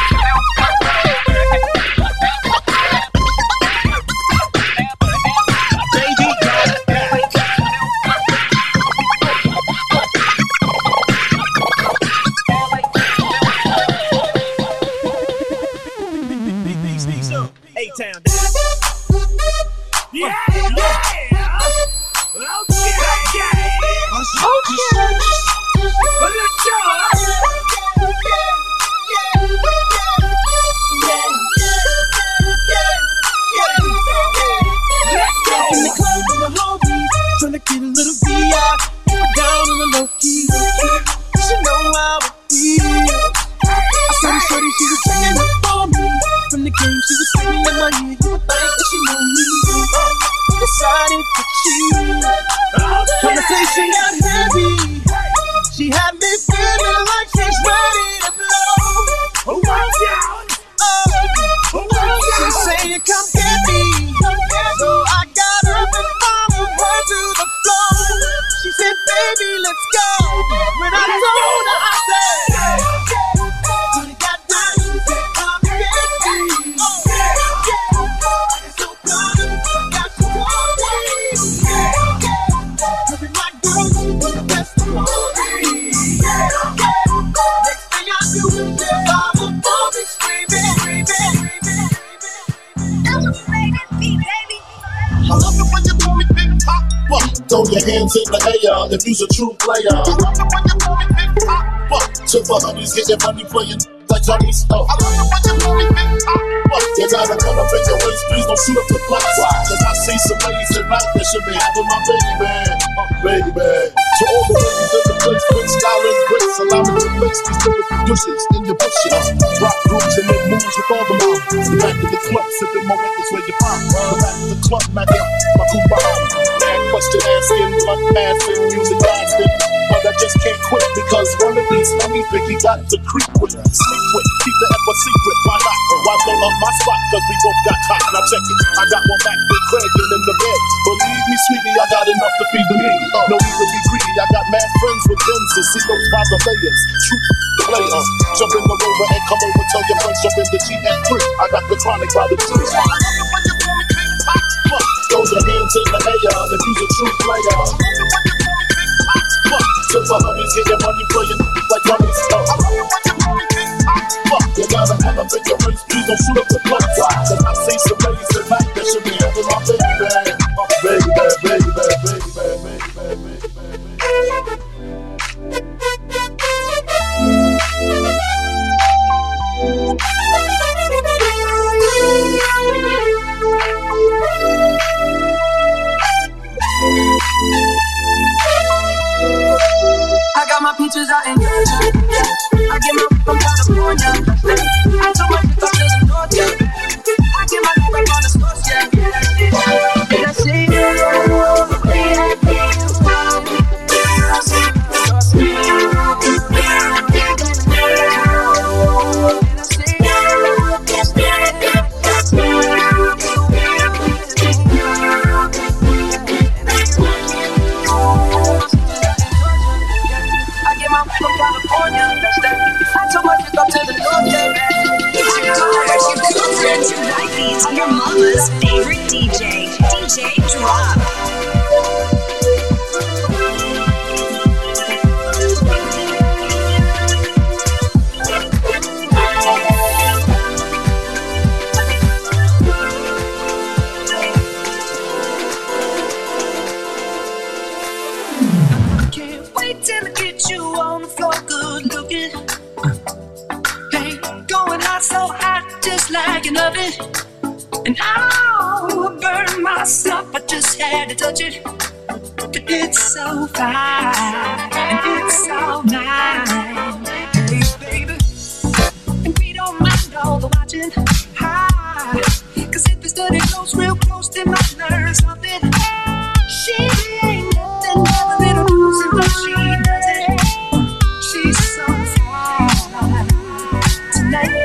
A-Town. Yeah, yeah. Okay, okay. Okay. Let's go. In the club with my homies, trying to get a little V I. Down on the low key. She know how it feels. I saw the shorty, she was singing up for me. From the game, she was singing in my ear. You would think that she knew me. Decided to cheat. Conversation got heavy. She had me feeling like she's ready to blow. Oh, watch out! Oh, oh, she said, "Come get me." So I got up and followed her to the floor. She said, "Baby, let's go." When I told her, I said, "Honey, goddamn, come get me." Oh, yeah, it's so good, got you wanting. Cause it's my girl, she's the best of all me. Next thing I do is get Bible for me, screaming, screaming, screaming. Elevated beat, baby. I love it when you call me Big Papa. Throw your hands in the air if you's a true player. I love it when you call me Big Papa. To the honeys, get your money playing like Johnny Snow. I love it when you call me Big Papa. You gotta come up in your waist, please don't shoot up the place. Cause I see some ladies tonight that should be having my baby man. Uh, baby man. To all the ladies in the place, with style and grace, allow me to place these little producers in your bushes. Rock grooves and make moves with all the mountains. The back of the club, sipping my records where you pop. The back what, man? My cool behind. Mad question asking, blood passing, music lasting. But I just can't quit because one of these homies Biggie got to creep with, sleep with, keep the F a secret. Why not? Why blow up my spot? Cause we both got caught. Now check it. I got one back with Craig and in the bed. Believe me, sweetie, I got enough to feed the need. No need to be greedy. I got mad friends with guns to see those by the layers. Shoot the players. Jump in the rover and come over. Tell your friends jump in the G F three. I got the chronic by the trees. Throw your hands in the air if you's a true player. Till the honeys get your money playing like money stuff. You gotta have a bigger race, please don't shoot up the blood. Cause I see some ladies tonight that should be having my baby. My baby, baby, baby, baby, baby, baby, baby, baby. I got my peaches out in Georgia, yeah. I get my from California. I told my pick up to the north, yeah. I get my back on the source, yeah. And I see from California, that's that. I told my pick up to the north, yeah. Tonight beats your mama's favorite D J, D J Drop. Can't wait till I get you on the floor, good looking. Hey, going hot, so hot, just like an oven. And I will burn myself, I just had to touch it. But it's so fine, and it's so nice. Hey, baby, and we don't mind all the watching. Hi, cause if it's dirty close, real close, then might learn something. She ain't nothing but a little loose, but she does it. She's so fine tonight.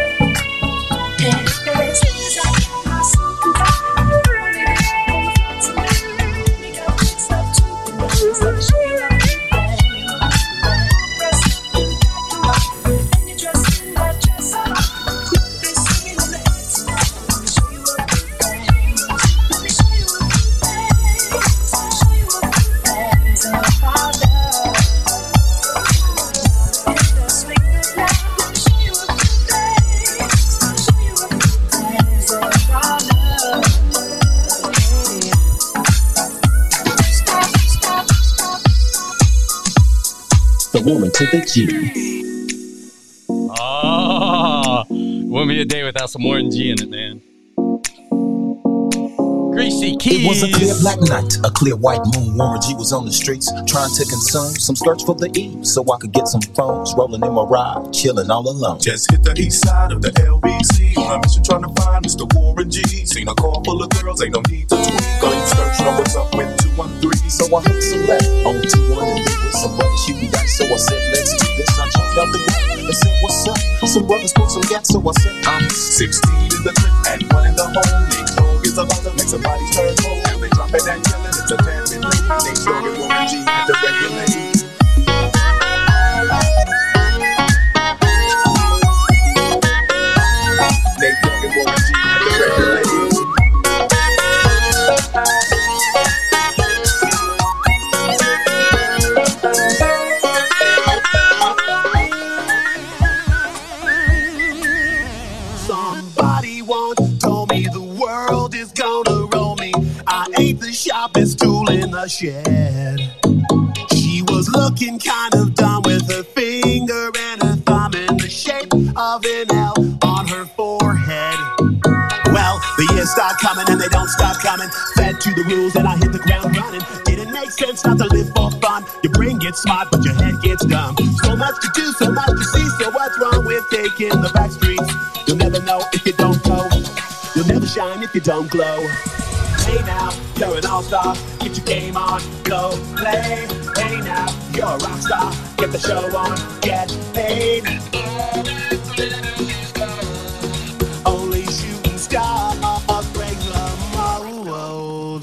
Woman to the G. Oh, wouldn't be a day without some Warren G in it, man. Greasy Keys. It was a clear black night, a clear white moon. Warren G was on the streets trying to consume some skirts for the E, so I could get some phones. Rolling in my ride, chilling all alone. Just hit the east side of the L B C on a mission trying to find Mister Warren G. Seen a car full of girls, ain't no need to tweak. All these skirts know what's up with two one three. So I hooked some left on two one and three with some brothers shooting dice. So I said, let's do this. I jumped out the way and said, what's up? Some brothers pulled some gas, so I said, I'm sixteen in the clip and one in the hole. Next dog is about to make somebody's turn cold. And they drop it and yelling, it's a damn bit late. Next dog is Warren G at the regulate. Nate Dogg and Warren G at the regulate. Somebody once told me the world is gonna roll me. I ain't the sharpest tool in the shed. She was looking kind of dumb with her finger and her thumb in the shape of an L on her forehead. Well, the years start coming and they don't stop coming. Fed to the rules and I hit the ground running. Didn't make sense not to live for fun. Your brain gets smart but your head gets dumb. So much to do, so much to see. So what's wrong with taking the back streets? You'll never know if you don't go. You'll never shine if you don't glow. Hey now, you're an all-star, get your game on, go play. Hey now, you're a rock star, get the show on, get paid. Only shooting stars break the mold.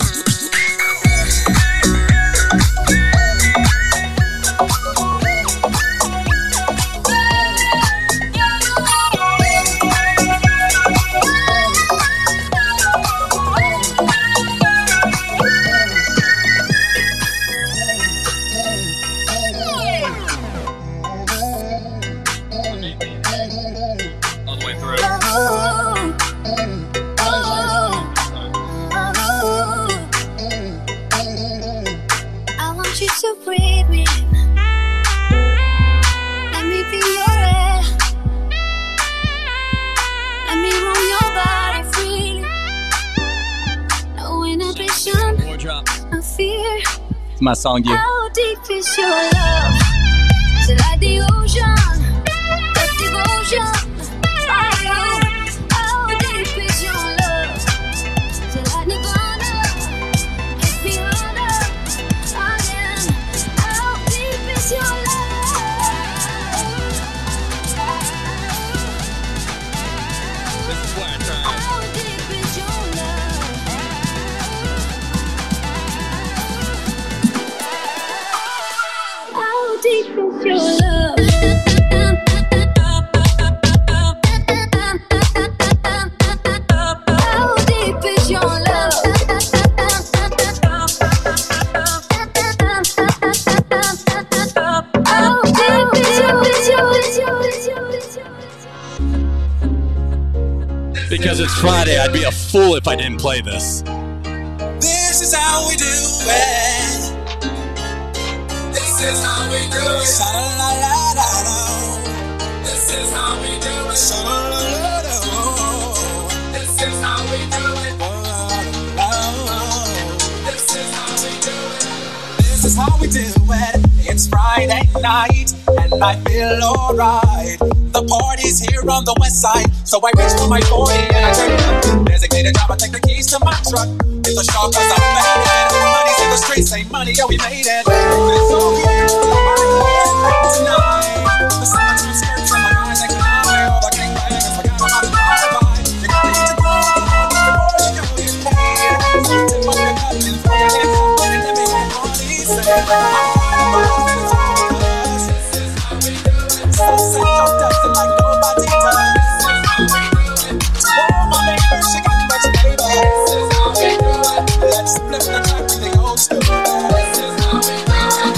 My song to you. How deep is your love? Is it like the ocean? The devotion. How deep is your love? Is it like Nirvana? Hit me harder again. How deep is your love? This is where I try. How deep is your love? How deep is your love? How deep is your love? How deep is your love? Because it's Friday, I'd be a fool if I didn't play this. This is how we do it. This is how we do it. Sha-la-la-la-la-la. This is how we do it. Sha-la-la-la-la-la. This is how we do it. This is how we do it. This is how we do it. It's Friday night and I feel alright. The party's here on the west side, so I reach for my forty and I turn it up. Designated driver, take the keys to my truck. It's a shock cause I'm faded. Money's in the streets, say money, yeah we made it. It's all here tonight. The summertime skirts and my eyes, I can hide. All the gangbangers forgot about the alibi. You got me to go before you go get paid. So tip up your cup and throw your hands up and let me hear party say. So set your dancing like nobody does. Oh, my neighbor, she got much flavor. Let's flip the track with the old school. This is how we do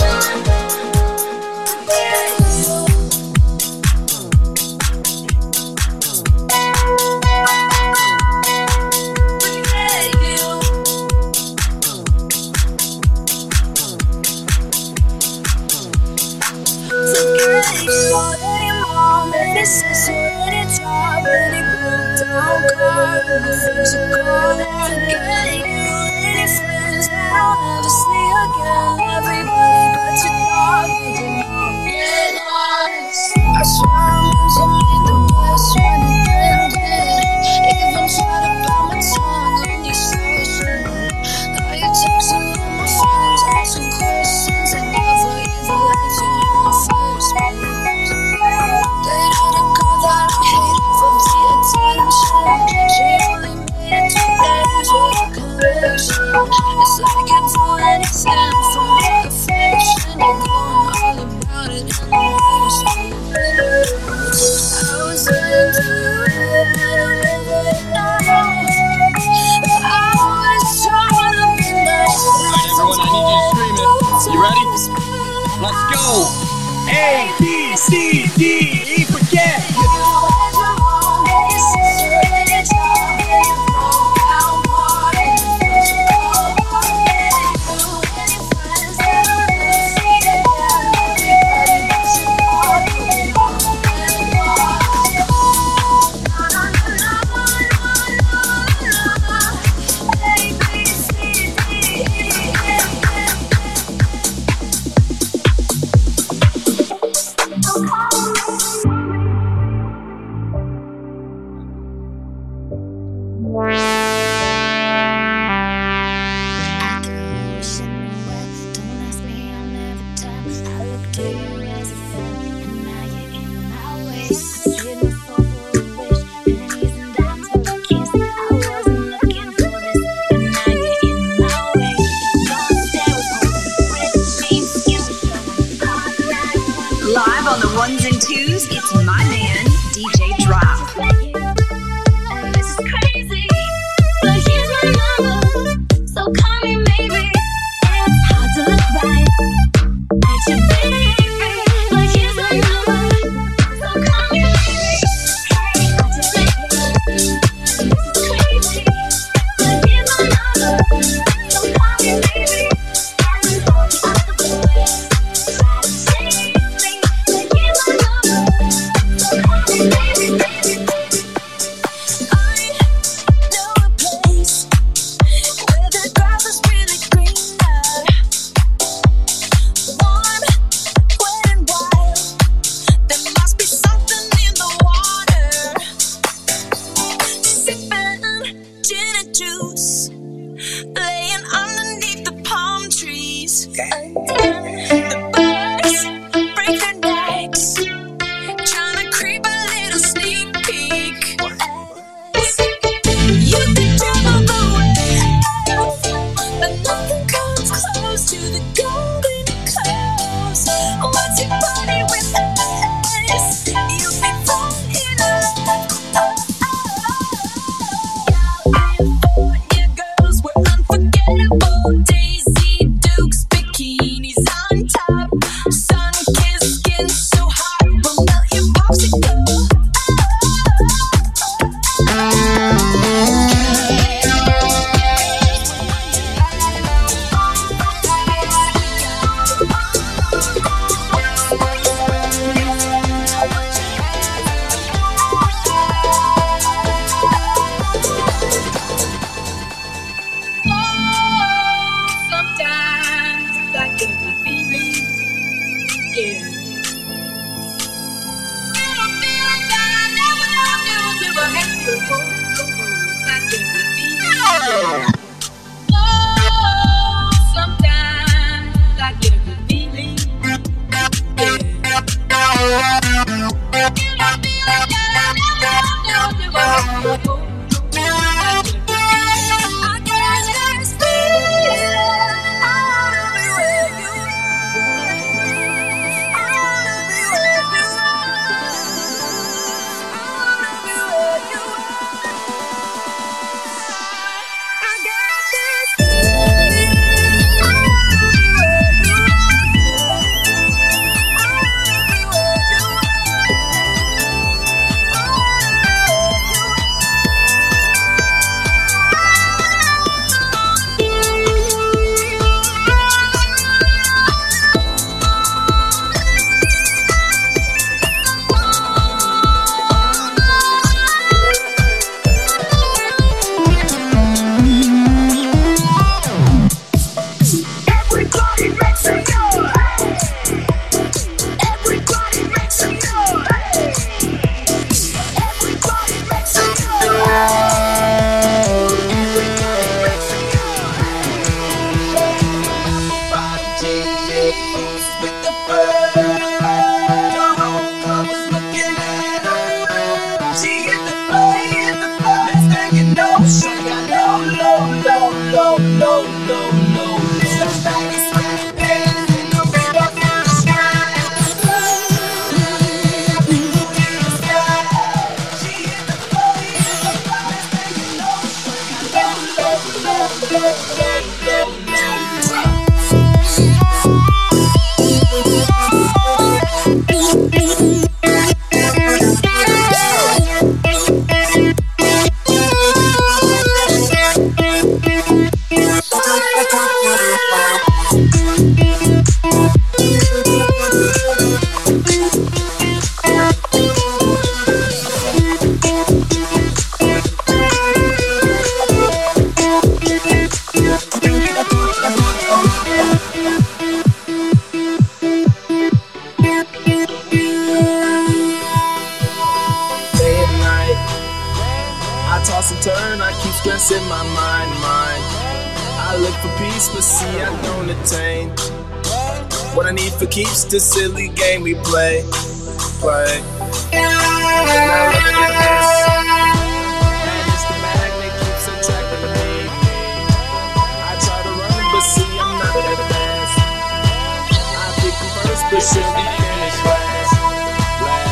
This is already tried, already broke down, God. Things are gone, forget you. Any friends that I'll never see again. Everybody but your dog, you don't get lost. I swear I'm losing me the best when it ended. Even tried to bite my tongue on your social. Now you're texting all my friends, asking questions. I never even liked you in my first place. They didn't call that I hate for the attention. She only made it two days with a conviction. It's like you'd do anything for my affection. You're going all about it in the worst way. I was into it, but I never know. I was trying to be nice. Alright, everyone, I need you to scream it. You ready? Let's go. A, B, C, D, E, forget. Oh, twos, it's my man, D J Drop. This is crazy, but here's my number. So call me maybe. It's hard to look right at your baby, but here's my number. So call me maybe. Hey, I just met you. This is crazy, but here's my number. So call me maybe. And hold me out the way. Try to chase me, but here's my number. So call me maybe, baby. The silly game we play, play. But should we finish last?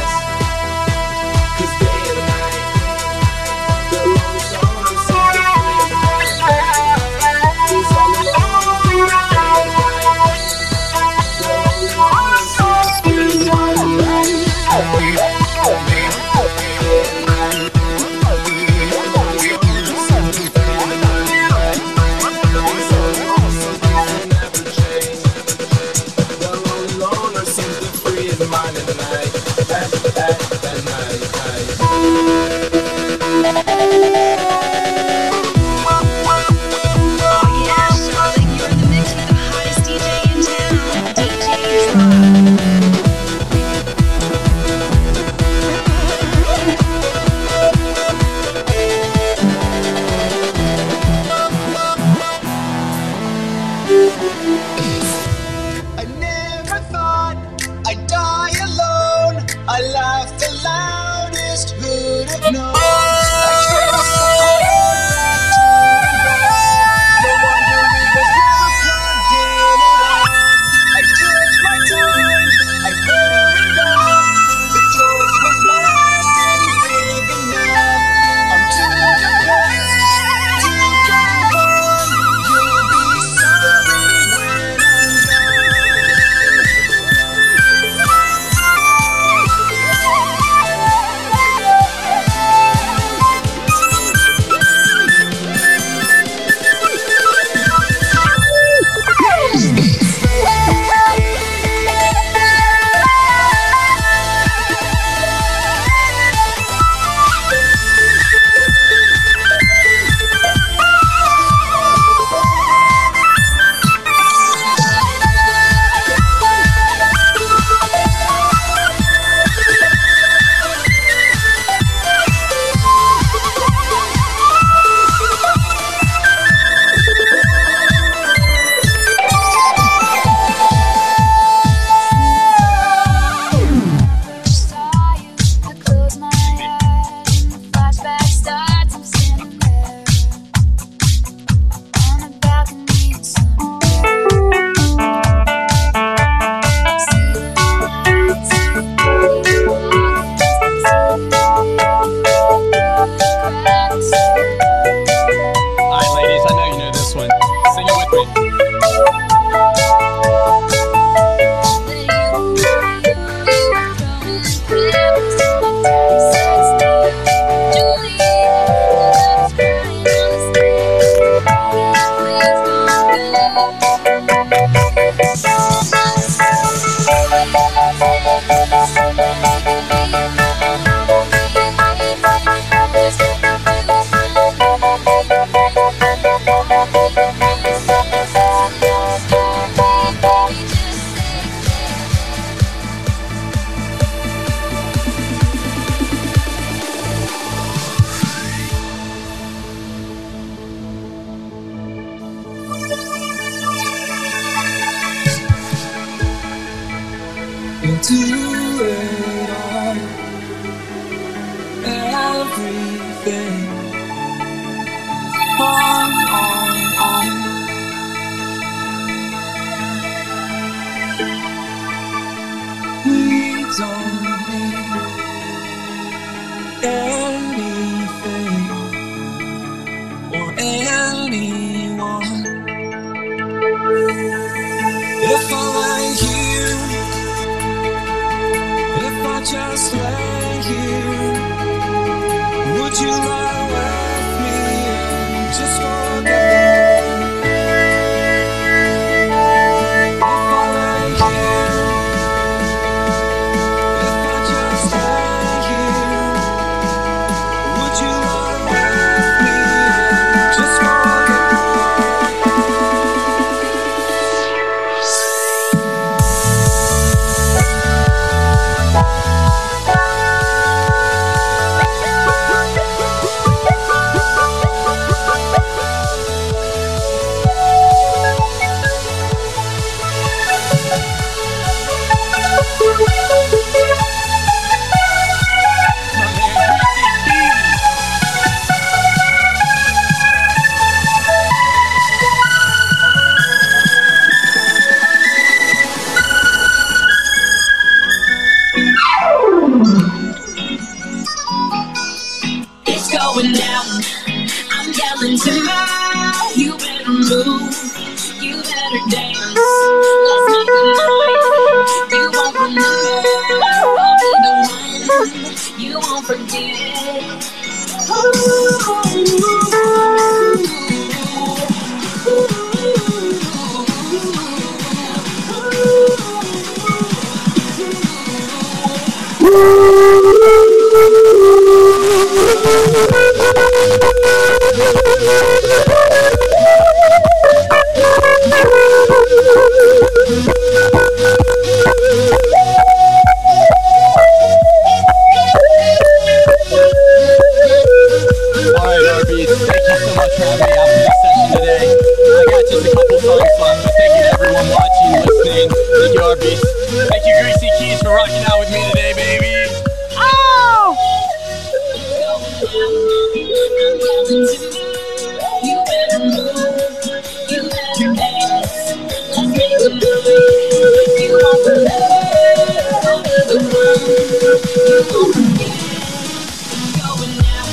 Do it all, everything, on, on, on. We don't need anything or anyone. If I lay here, if I just lay here, would you lie with me and just forget? If I lay here, if I just lay here, would you lie with me and just It's going down. I'm yelling timber. You better move. You better dance. Let's make a night. You won't remember. I'll be the one you won't forget. Alright, R B, thank you so much for having me out for this session today. I got just a couple songs left, but thank you to everyone watching, listening. Thank you, R B. Thank you, Greasy Keys, for rocking out with me today, baby. Oh! You better move. You better dance. Let's make a night. You won't forget. I'll be the one you won't forget. Going down.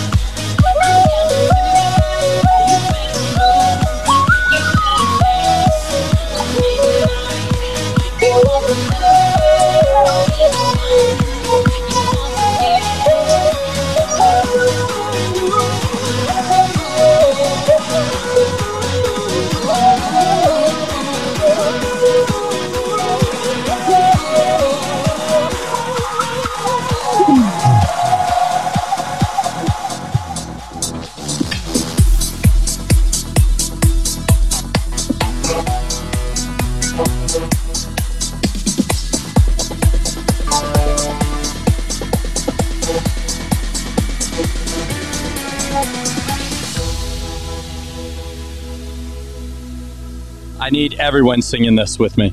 I need everyone singing this with me.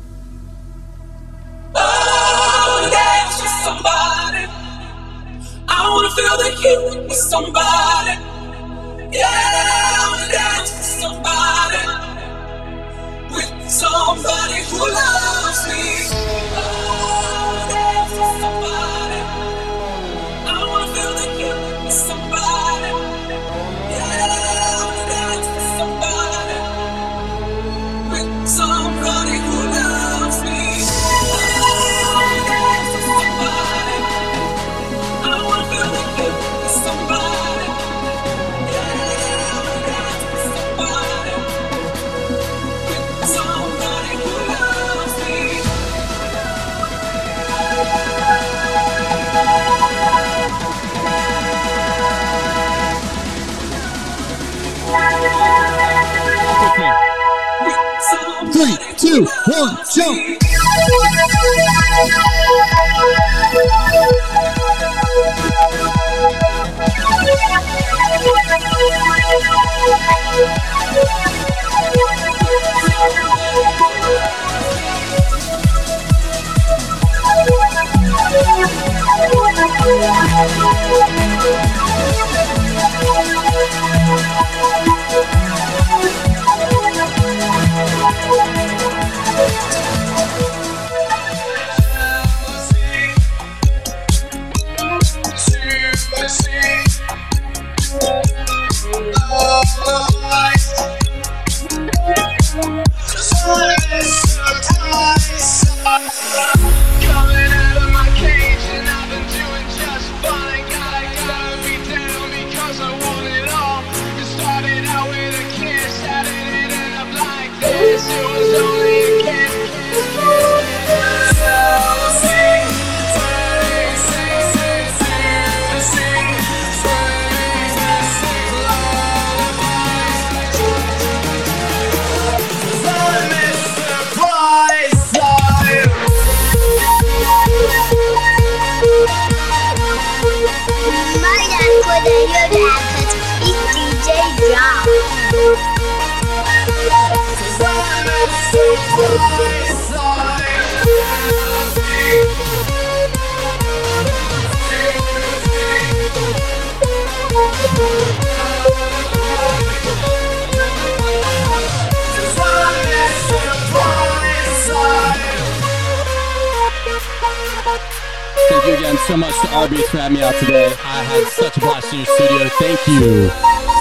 Oh, dance with somebody. I wanna feel the heat with somebody. Yeah, I wanna dance with somebody. With somebody who loves me. Oh, dance with somebody. I wanna feel the heat with somebody. Yeah, I wanna dance with somebody. Three, two, one, jump. Coming out of my cage and I've been doing just fine. Gotta, gotta be down because I want it all. It started out with a kiss, how did it end up like this? It was only a kiss. Thank you again so much to R Beats for having me out today. I had such a blast in your studio. Thank you.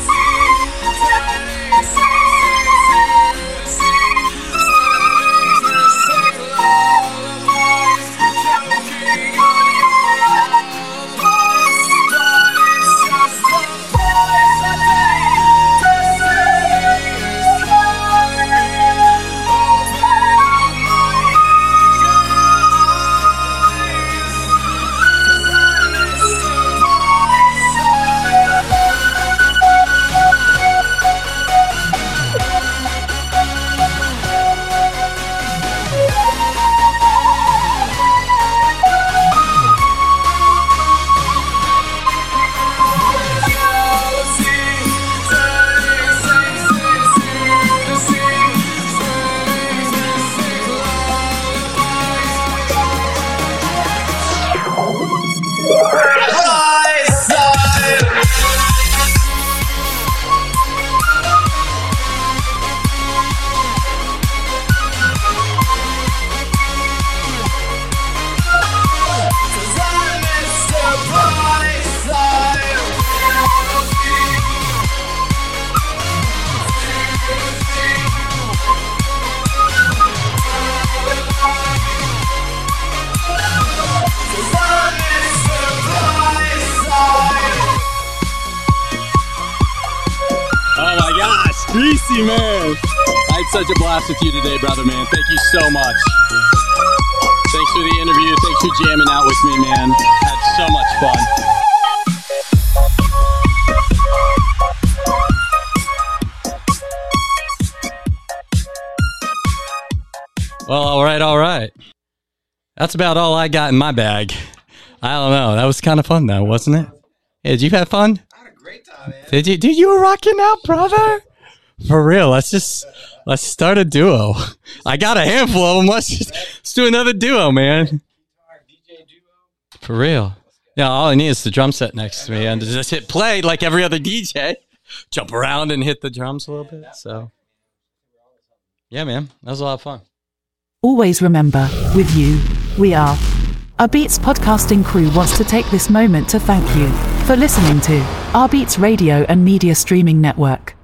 Greasy, man. I had such a blast with you today, brother, man. Thank you so much. Thanks for the interview. Thanks for jamming out with me, man. Had so much fun. Well, all right, all right. That's about all I got in my bag. I don't know. That was kind of fun, though, wasn't it? Hey, did you have fun? I had a great time, man. Did you? Dude, you were rocking out, brother. For real. Let's just let's start a duo. I got a handful of them. Let's just let's do another duo, man. For real. Yeah, all I need is the drum set next to me and just hit play like every other D J. Jump around and hit the drums a little bit. So, yeah, man, that was a lot of fun. Always remember, with you, we are. Our Beats podcasting crew wants to take this moment to thank you for listening to Our Beats Radio and Media Streaming Network.